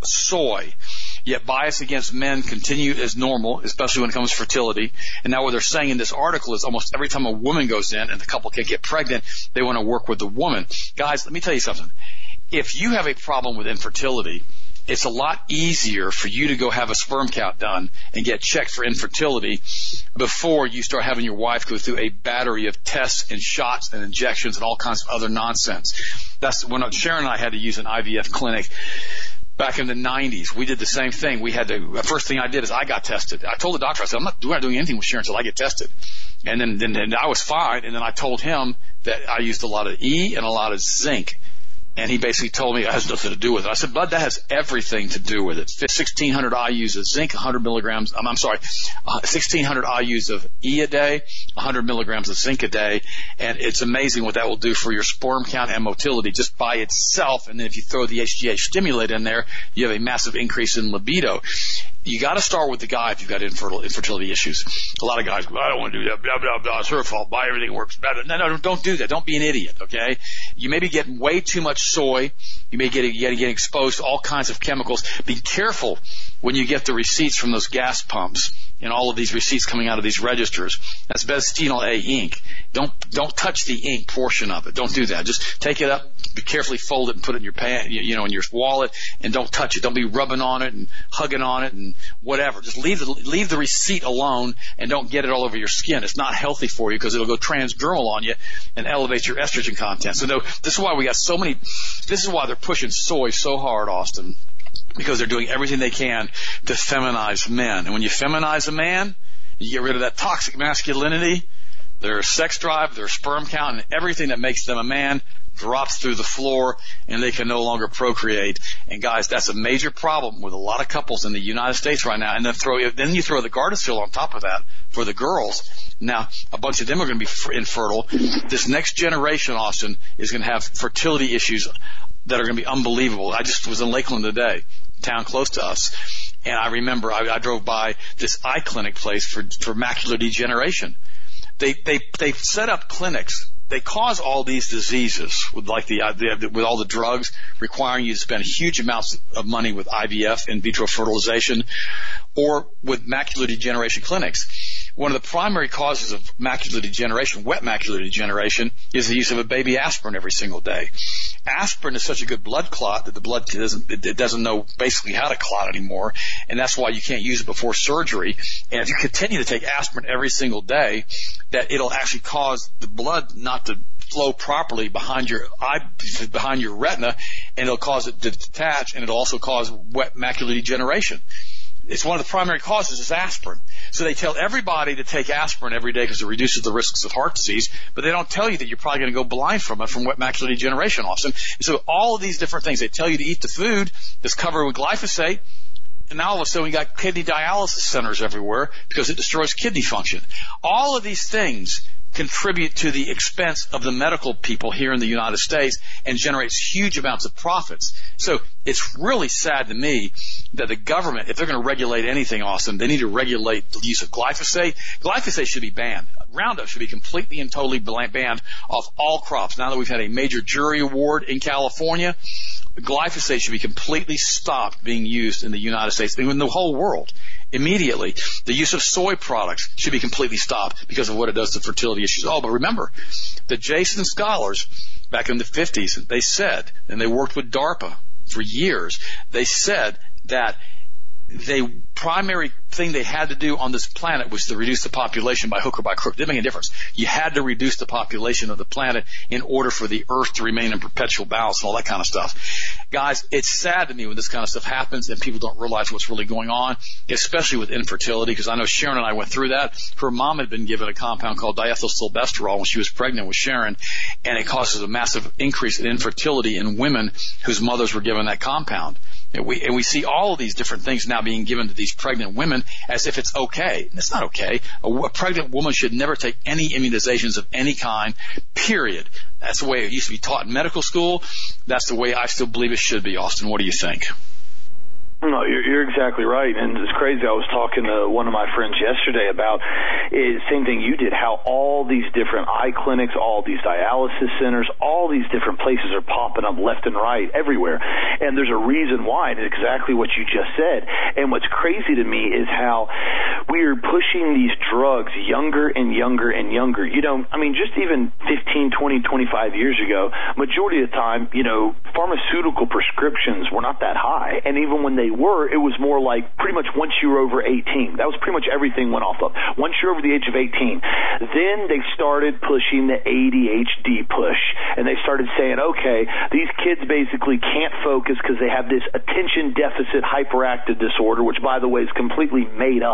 soy. Yet bias against men continue as normal, especially when it comes to fertility. And now what they're saying in this article is almost every time a woman goes in and the couple can't get pregnant, they want to work with the woman. Guys, let me tell you something. If you have a problem with infertility, it's a lot easier for you to go have a sperm count done and get checked for infertility before you start having your wife go through a battery of tests and shots and injections and all kinds of other nonsense. That's when Sharon and I had to use an I V F clinic. Back in the nineties, we did the same thing. We had to, the first thing I did is I got tested. I told the doctor, I said, I'm not doing, doing anything with Sharon until I get tested. And then, then, then I was fine. And then I told him that I used a lot of E and a lot of zinc. And he basically told me it has nothing to do with it. I said, Bud, that has everything to do with it. sixteen hundred I U's of zinc, one hundred milligrams, I'm, I'm sorry, uh, sixteen hundred I U's of E a day, one hundred milligrams of zinc a day. And it's amazing what that will do for your sperm count and motility just by itself. And then if you throw the H G H stimulate in there, you have a massive increase in libido. You got to start with the guy if you've got infertile, infertility issues. A lot of guys go, I don't want to do that, blah, blah, blah, it's her fault, why everything works better. No, no, don't do that. Don't be an idiot, okay? You may be getting way too much soy. You may get, get, get exposed to all kinds of chemicals. Be careful when you get the receipts from those gas pumps and all of these receipts coming out of these registers. That's bisphenol A ink. Don't don't touch the ink portion of it. Don't do that. Just take it up, be carefully fold it and put it in your pant, you know, in your wallet, and don't touch it. Don't be rubbing on it and hugging on it and whatever. Just leave the leave the receipt alone and don't get it all over your skin. It's not healthy for you because it'll go transdermal on you and elevate your estrogen content. So no, this is why we got so many. This is why they're pushing soy so hard, Austin. Because they're doing everything they can to feminize men. And when you feminize a man, you get rid of that toxic masculinity, their sex drive, their sperm count, and everything that makes them a man drops through the floor, and they can no longer procreate. And guys, that's a major problem with a lot of couples in the United States right now. And then throw then you throw the Gardasil on top of that for the girls. Now, a bunch of them are going to be infertile. This next generation, Austin, is going to have fertility issues that are going to be unbelievable. I just was in Lakeland today, town close to us, and I remember I, I drove by this eye clinic place for, for macular degeneration. They they they set up clinics. They cause all these diseases with like the, the with all the drugs requiring you to spend huge amounts of money with I V F, in vitro fertilization, or with macular degeneration clinics. One of the primary causes of macular degeneration, wet macular degeneration, is the use of a baby aspirin every single day. Aspirin is such a good blood clot that the blood doesn't, it doesn't know basically how to clot anymore, and that's why you can't use it before surgery. And if you continue to take aspirin every single day, that it'll actually cause the blood not to flow properly behind your eye, behind your retina, and it'll cause it to detach, and it'll also cause wet macular degeneration. It's one of the primary causes is aspirin. So they tell everybody to take aspirin every day because it reduces the risks of heart disease, but they don't tell you that you're probably going to go blind from it from wet macular degeneration, Austin. And so all of these different things, they tell you to eat the food that's covered with glyphosate, and now all of a sudden we got kidney dialysis centers everywhere because it destroys kidney function. All of these things contribute to the expense of the medical people here in the United States and generates huge amounts of profits. So it's really sad to me that the government, if they're going to regulate anything, Austin, they need to regulate the use of glyphosate. Glyphosate should be banned. Roundup should be completely and totally banned off all crops. Now that we've had a major jury award in California, glyphosate should be completely stopped being used in the United States and in the whole world. Immediately, the use of soy products should be completely stopped because of what it does to fertility issues. Oh, but remember, the Jason scholars back in the fifties, they said, and they worked with DARPA for years, they said that the primary thing they had to do on this planet was to reduce the population by hook or by crook. It didn't make a difference. You had to reduce the population of the planet in order for the Earth to remain in perpetual balance and all that kind of stuff. Guys, it's sad to me when this kind of stuff happens and people don't realize what's really going on, especially with infertility, because I know Sharon and I went through that. Her mom had been given a compound called diethylstilbestrol when she was pregnant with Sharon, and it causes a massive increase in infertility in women whose mothers were given that compound. And we, and we see all of these different things now being given to these pregnant women as if it's okay. It's not okay. A, a pregnant woman should never take any immunizations of any kind, period. That's the way it used to be taught in medical school. That's the way I still believe it should be. Austin, what do you think? No, you're, you're exactly right, and it's crazy. I was talking to one of my friends yesterday about the same thing you did, how all these different eye clinics, all these dialysis centers, all these different places are popping up left and right everywhere, and there's a reason why, and it's exactly what you just said. And what's crazy to me is how we are pushing these drugs younger and younger and younger. You know, I mean, just even fifteen, twenty, twenty-five years ago, majority of the time, you know, pharmaceutical prescriptions were not that high, and even when they were, it was more like pretty much once you were over eighteen. That was pretty much everything went off of. Once you're over the age of eighteen, then they started pushing the A D H D push, and they started saying, okay, these kids basically can't focus because they have this attention deficit hyperactive disorder, which, by the way, is completely made up.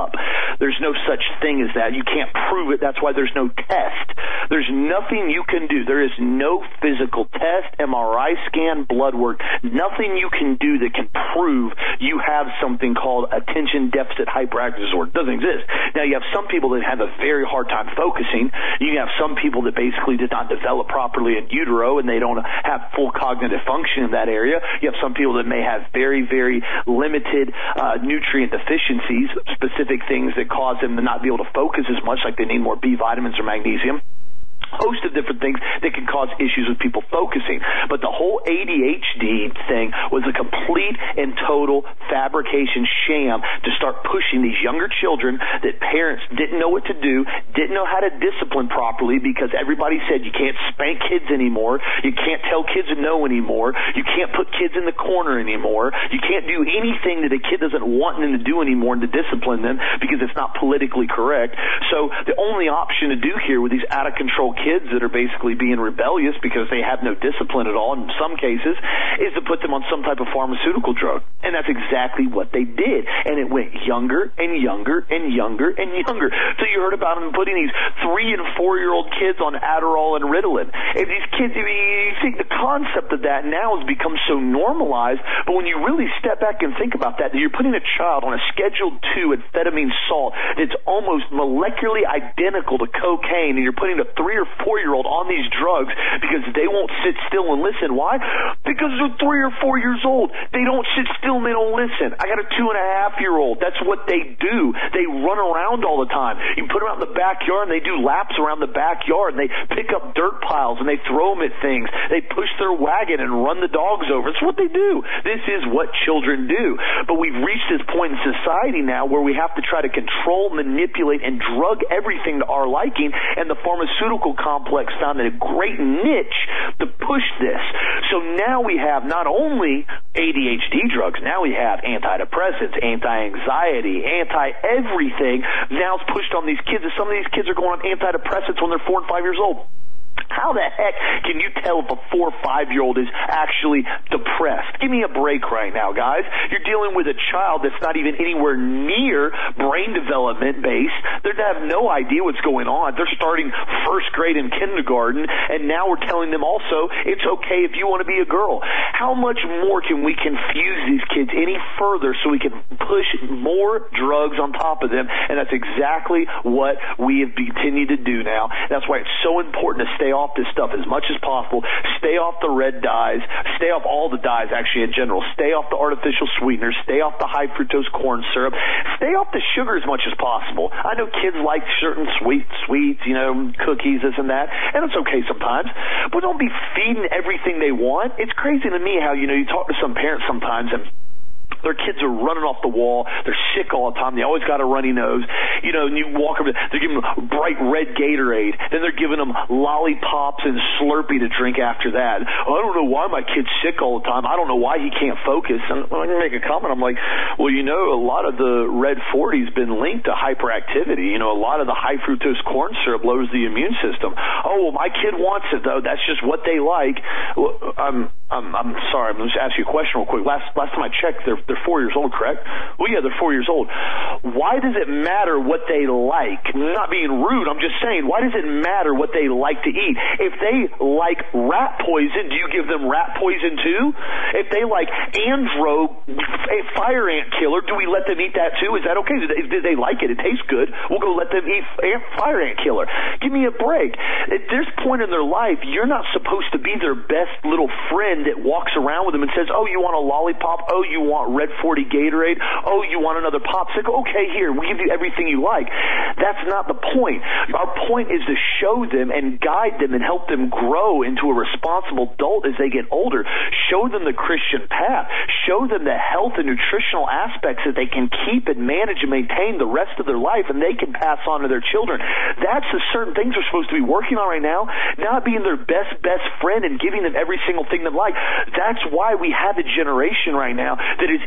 There's no such thing as that. You can't prove it. That's why there's no test. There's nothing you can do. There is no physical test, M R I scan, blood work, nothing you can do that can prove you have something called attention deficit hyperactive disorder. It doesn't exist. Now, you have some people that have a very hard time focusing. You have some people that basically did not develop properly in utero, and they don't have full cognitive function in that area. You have some people that may have very, very limited uh, nutrient deficiencies, specific things that cause them to not be able to focus as much, like they need more B vitamins or magnesium. Host of different things that can cause issues with people focusing. But the whole A D H D thing was a complete and total fabrication sham to start pushing these younger children that parents didn't know what to do, didn't know how to discipline properly, because everybody said you can't spank kids anymore, you can't tell kids no anymore, you can't put kids in the corner anymore, you can't do anything that a kid doesn't want them to do anymore and to discipline them because it's not politically correct. So the only option to do here with these out-of-control kids kids that are basically being rebellious because they have no discipline at all in some cases is to put them on some type of pharmaceutical drug. And that's exactly what they did. And it went younger and younger and younger and younger. So you heard about them putting these three and four-year-old kids on Adderall and Ritalin. And these kids, I mean, you think the concept of that now has become so normalized, but when you really step back and think about that, that you're putting a child on a Schedule two amphetamine salt that's almost molecularly identical to cocaine, and you're putting a three or four-year-old on these drugs because they won't sit still and listen. Why? Because they're three or four years old. They don't sit still and they don't listen. I got a two and a half year old. That's what they do. They run around all the time. You put them out in the backyard and they do laps around the backyard and they pick up dirt piles and they throw them at things. They push their wagon and run the dogs over. It's what they do. This is what children do. But we've reached this point in society now where we have to try to control, manipulate, and drug everything to our liking, and the pharmaceutical complex found a great niche to push this. So now we have not only A D H D drugs, now we have antidepressants, anti-anxiety, anti-everything. Now it's pushed on these kids, and some of these kids are going on antidepressants when they're four and five years old. How the heck can you tell if a four or five-year-old is actually depressed? Give me a break right now, guys. You're dealing with a child that's not even anywhere near brain development base. They have no idea what's going on. They're starting first grade in kindergarten, and now we're telling them also it's okay if you want to be a girl. How much more can we confuse these kids any further so we can push more drugs on top of them? And that's exactly what we have continued to do now. That's why it's so important to stay off this stuff as much as possible. Stay off the red dyes. Stay off all the dyes, actually, in general. Stay off the artificial sweeteners. Stay off the high fructose corn syrup. Stay off the sugar as much as possible. I know kids like certain sweet sweets, you know, cookies, this and that, and it's okay sometimes. But don't be feeding everything they want. It's crazy to me how, you know, you talk to some parents sometimes and their kids are running off the wall. They're sick all the time. They always got a runny nose. You know, and you walk over, they're giving them bright red Gatorade. Then they're giving them lollipops and Slurpee to drink after that. Oh, I don't know why my kid's sick all the time. I don't know why he can't focus. And when I make a comment, I'm like, well, you know, a lot of the red forty's been linked to hyperactivity. You know, a lot of the high fructose corn syrup lowers the immune system. Oh, well, my kid wants it, though. That's just what they like. Well, I'm, I'm, I'm sorry. I'm going to ask you a question real quick. Last, last time I checked, they're, they're four years old, correct? Well, yeah, they're four years old. Why does it matter what they like? I'm not being rude. I'm just saying, why does it matter what they like to eat? If they like rat poison, do you give them rat poison too? If they like Andro, fire ant killer, do we let them eat that too? Is that okay? Do they, do they like it? It tastes good. We'll go let them eat fire ant killer. Give me a break. At this point in their life, you're not supposed to be their best little friend that walks around with them and says, oh, you want a lollipop? Oh, you want red forty Gatorade? Oh, you want another popsicle? Okay, here, we give you everything you like. That's not the point. Our point is to show them and guide them and help them grow into a responsible adult as they get older. Show them the Christian path. Show them the health and nutritional aspects that they can keep and manage and maintain the rest of their life, and they can pass on to their children. That's the certain things we're supposed to be working on right now, not being their best, best friend and giving them every single thing they like. That's why we have a generation right now that is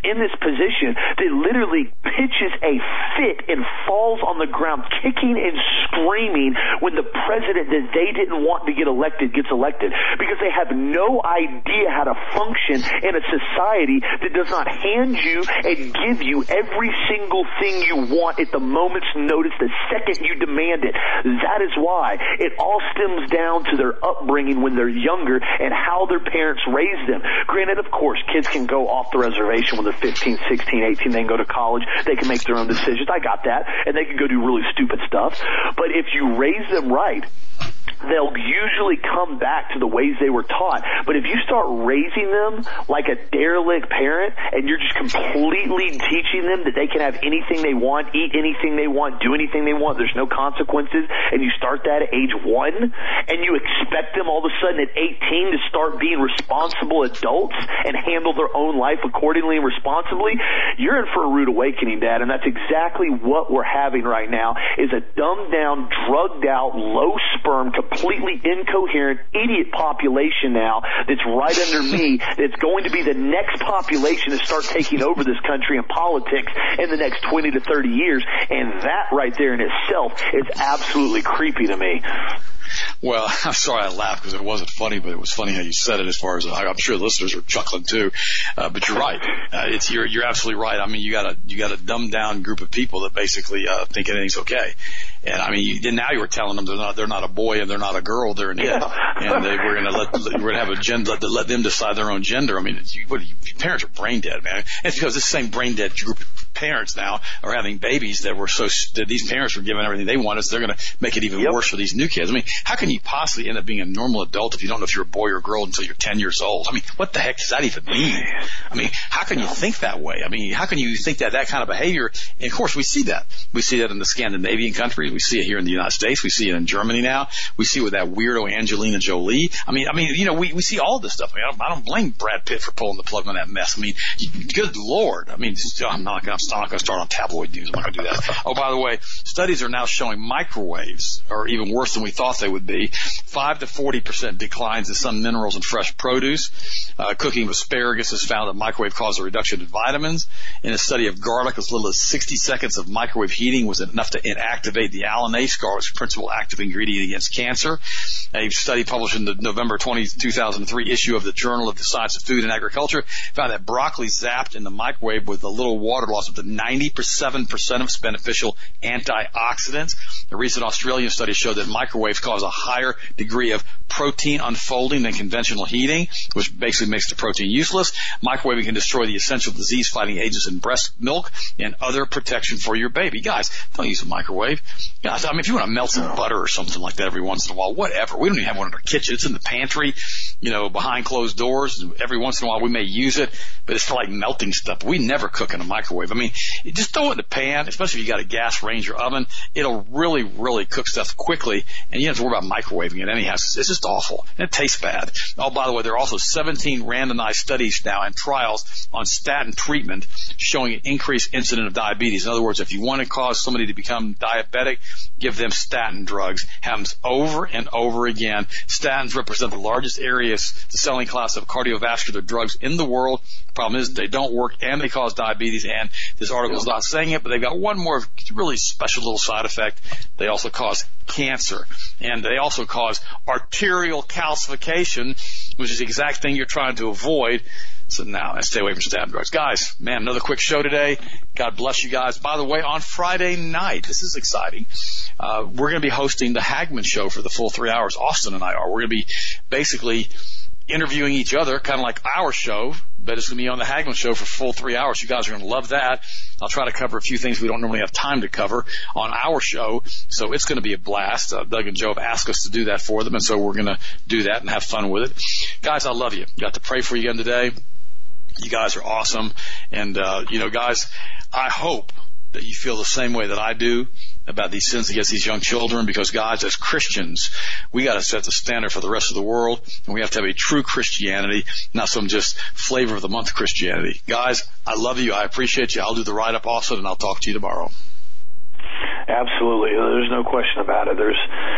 in this position that literally pitches a fit and falls on the ground kicking and screaming when the president that they didn't want to get elected gets elected, because they have no idea how to function in a society that does not hand you and give you every single thing you want at the moment's notice the second you demand it. That is why it all stems down to their upbringing when they're younger and how their parents raised them. Granted, of course, kids can go off the reservation when they're fifteen, sixteen, eighteen. They can go to college. They can make their own decisions. I got that. And they can go do really stupid stuff. But if you raise them right, they'll usually come back to the ways they were taught. But if you start raising them like a derelict parent and you're just completely teaching them that they can have anything they want, eat anything they want, do anything they want, there's no consequences, and you start that at age one, and you expect them all of a sudden at eighteen to start being responsible adults and handle their own life accordingly and responsibly, you're in for a rude awakening, Dad. And that's exactly what we're having right now, is a dumbed down, drugged out, low sperm, completely incoherent idiot population now that's right under me, that's going to be the next population to start taking over this country and politics in the next twenty to thirty years. And that right there in itself is absolutely creepy to me. Well, I'm sorry I laughed because it wasn't funny, but it was funny how you said it. As far as I'm sure the listeners are chuckling too, uh, but you're right. Uh, it's you're you're absolutely right. I mean, you got a you got a dumbed down group of people that basically uh, think anything's okay. And I mean, you, then now you were telling them they're not they're not a boy and they're not a girl, they're an it, yeah. and they, we're gonna let we're gonna have a gender let, let them decide their own gender. I mean, you, what, you, parents are brain dead, man. And it's because this same brain dead group of parents now are having babies that were so that these parents were given everything they wanted, so they're gonna make it even yep. worse for these new kids. I mean, how can you possibly end up being a normal adult if you don't know if you're a boy or a girl until you're ten years old? I mean, what the heck does that even mean? I mean, how can you think that way? I mean, how can you think that that kind of behavior? And of course, we see that. We see that in the Scandinavian countries. We see it here in the United States. We see it in Germany now. We see it with that weirdo Angelina Jolie. I mean, I mean, you know, we, we see all this stuff. I mean, I don't, I don't blame Brad Pitt for pulling the plug on that mess. I mean, good Lord. I mean, I'm not going to start on tabloid news. I'm not going to do that. Oh, by the way, studies are now showing microwaves are even worse than we thought they would be. Five to forty percent declines in some minerals in fresh produce. Uh, cooking of asparagus has found that microwave caused a reduction in vitamins. In a study of garlic, as little as sixty seconds of microwave heating was enough to inactivate the allanase, garlic's principal active ingredient against cancer. A study published in the November twentieth, two thousand three issue of the Journal of the Science of Food and Agriculture found that broccoli zapped in the microwave with a little water loss up to ninety-seven percent of its beneficial antioxidants. A recent Australian study showed that microwaves cause a higher degree of protein unfolding than conventional heating, which basically makes the protein useless. Microwaving can destroy the essential disease-fighting agents in breast milk and other protection for your baby. Guys, don't use a microwave. Guys, I mean, if you want to melt some butter or something like that every once in a while, whatever. We don't even have one in our kitchen. It's in the pantry, you know, behind closed doors. Every once in a while we may use it, but it's for like melting stuff. We never cook in a microwave. I mean, just throw it in the pan, especially if you got a gas range or oven. It'll really, really cook stuff quickly, and you don't have to worry about microwaving it anyhow. It's just awful, and it tastes bad. Oh, by the way, there are also seventeen randomized studies now and trials on statin treatment showing an increased incidence of diabetes. In other words, if you want to cause somebody to become diabetic, give them statin drugs. Happens over and over again. Statins represent the largest areas, the selling class of cardiovascular drugs in the world. The problem is they don't work and they cause diabetes, and this article is not saying it, but they've got one more really special little side effect. They also cause cancer, and they also cause arterial calcification, which is the exact thing you're trying to avoid. So now, I stay away from statin drugs. Guys, man, another quick show today. God bless you guys. By the way, on Friday night, this is exciting, uh, we're going to be hosting the Hagman Show for the full three hours. Austin and I are. We're going to be basically interviewing each other, kind of like our show, but it's going to be on the Hagman Show for full three hours. You guys are going to love that. I'll try to cover a few things we don't normally have time to cover on our show, so it's going to be a blast. Uh, Doug and Joe have asked us to do that for them, and so we're going to do that and have fun with it. Guys, I love you. Got to pray for you again today. You guys are awesome. And, uh, you know, guys, I hope that you feel the same way that I do about these sins against these young children, because, guys, as Christians, we got to set the standard for the rest of the world, and we have to have a true Christianity, not some just flavor of the month Christianity. Guys, I love you. I appreciate you. I'll do the write-up also, and I'll talk to you tomorrow. Absolutely. There's no question about it. There's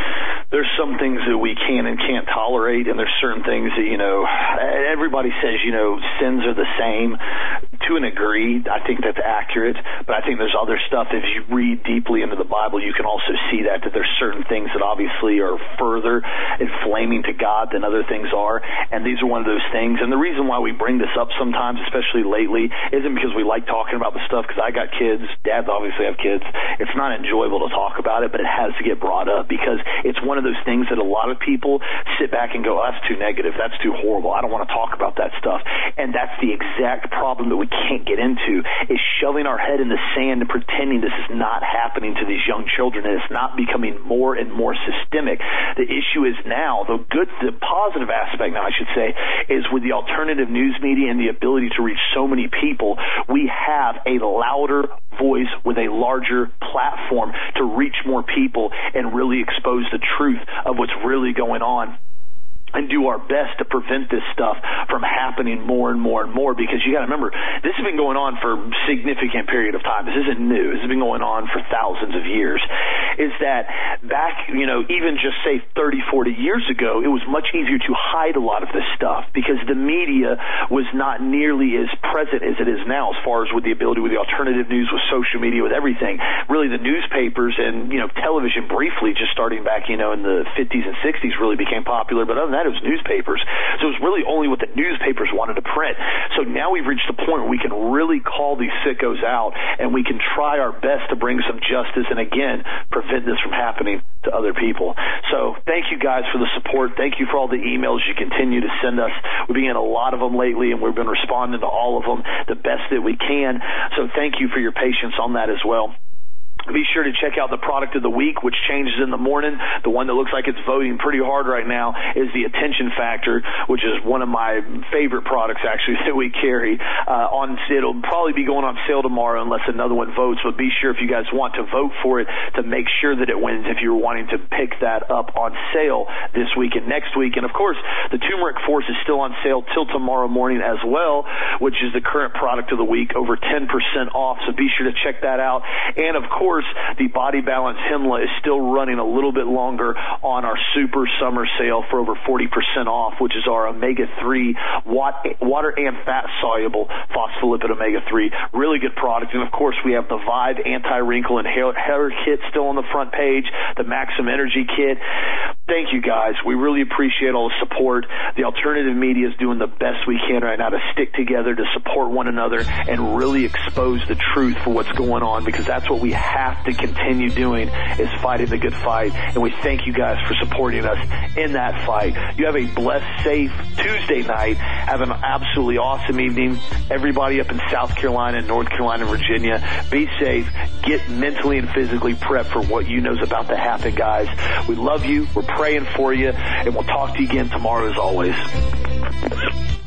there's some things that we can and can't tolerate, and there's certain things that, you know, everybody says, you know, sins are the same. To an degree, I think that's accurate, but I think there's other stuff. If you read deeply into the Bible, you can also see that, that there's certain things that obviously are further inflaming to God than other things are, and these are one of those things. And the reason why we bring this up sometimes, especially lately, isn't because we like talking about the stuff, because I got kids, dads obviously have kids. It's not enjoyable to talk about it, but it has to get brought up because it's one of those things that a lot of people sit back and go, oh, that's too negative, that's too horrible, I don't want to talk about that stuff. And that's the exact problem that we can't get into, is shoving our head in the sand and pretending this is not happening to these young children, and it's not becoming more and more systemic. The issue is now, the good, the positive aspect now, I should say, is with the alternative news media and the ability to reach so many people, we have a louder voice with a larger platform to reach more people and really expose the truth of what's really going on, and do our best to prevent this stuff from happening more and more and more, because you got to remember, this has been going on for a significant period of time. This isn't new. This has been going on for thousands of years. Is that back, you know, even just say thirty, forty years ago, it was much easier to hide a lot of this stuff because the media was not nearly as present as it is now, as far as with the ability with the alternative news, with social media, with everything. Really, the newspapers and, you know, television briefly, just starting back, you know, in the fifties and sixties really became popular, but other than that, it was newspapers. So it was really only what the newspapers wanted to print. So now we've reached the point where we can really call these sickos out, and we can try our best to bring some justice and, again, prevent this from happening to other people. So thank you guys for the support. Thank you for all the emails you continue to send us. We've been getting a lot of them lately, and we've been responding to all of them the best that we can. So thank you for your patience on that as well. Be sure to check out the product of the week, which changes in the morning. The one that looks like it's voting pretty hard right now is the Attention Factor, which is one of my favorite products, actually, that we carry. Uh, on It'll probably be going on sale tomorrow unless another one votes, but be sure if you guys want to vote for it to make sure that it wins if you're wanting to pick that up on sale this week and next week. And, of course, the Turmeric Force is still on sale till tomorrow morning as well, which is the current product of the week, over ten percent off, so be sure to check that out. And, of course, the Body Balance Himla is still running a little bit longer on our super summer sale for over forty percent off, which is our omega three water and fat soluble phospholipid omega three. Really good product. And of course, we have the Vive anti-wrinkle and hair, hair kit still on the front page, the Maxim Energy kit. Thank you guys. We really appreciate all the support. The alternative media is doing the best we can right now to stick together, to support one another, and really expose the truth for what's going on, because that's what we have to continue doing, is fighting the good fight. And we thank you guys for supporting us in that fight. You have a blessed, safe Tuesday night. Have an absolutely awesome evening. Everybody up in South Carolina, North Carolina, Virginia, be safe. Get mentally and physically prepped for what you know is about to happen, guys. We love you. We're praying for you, and we'll talk to you again tomorrow as always.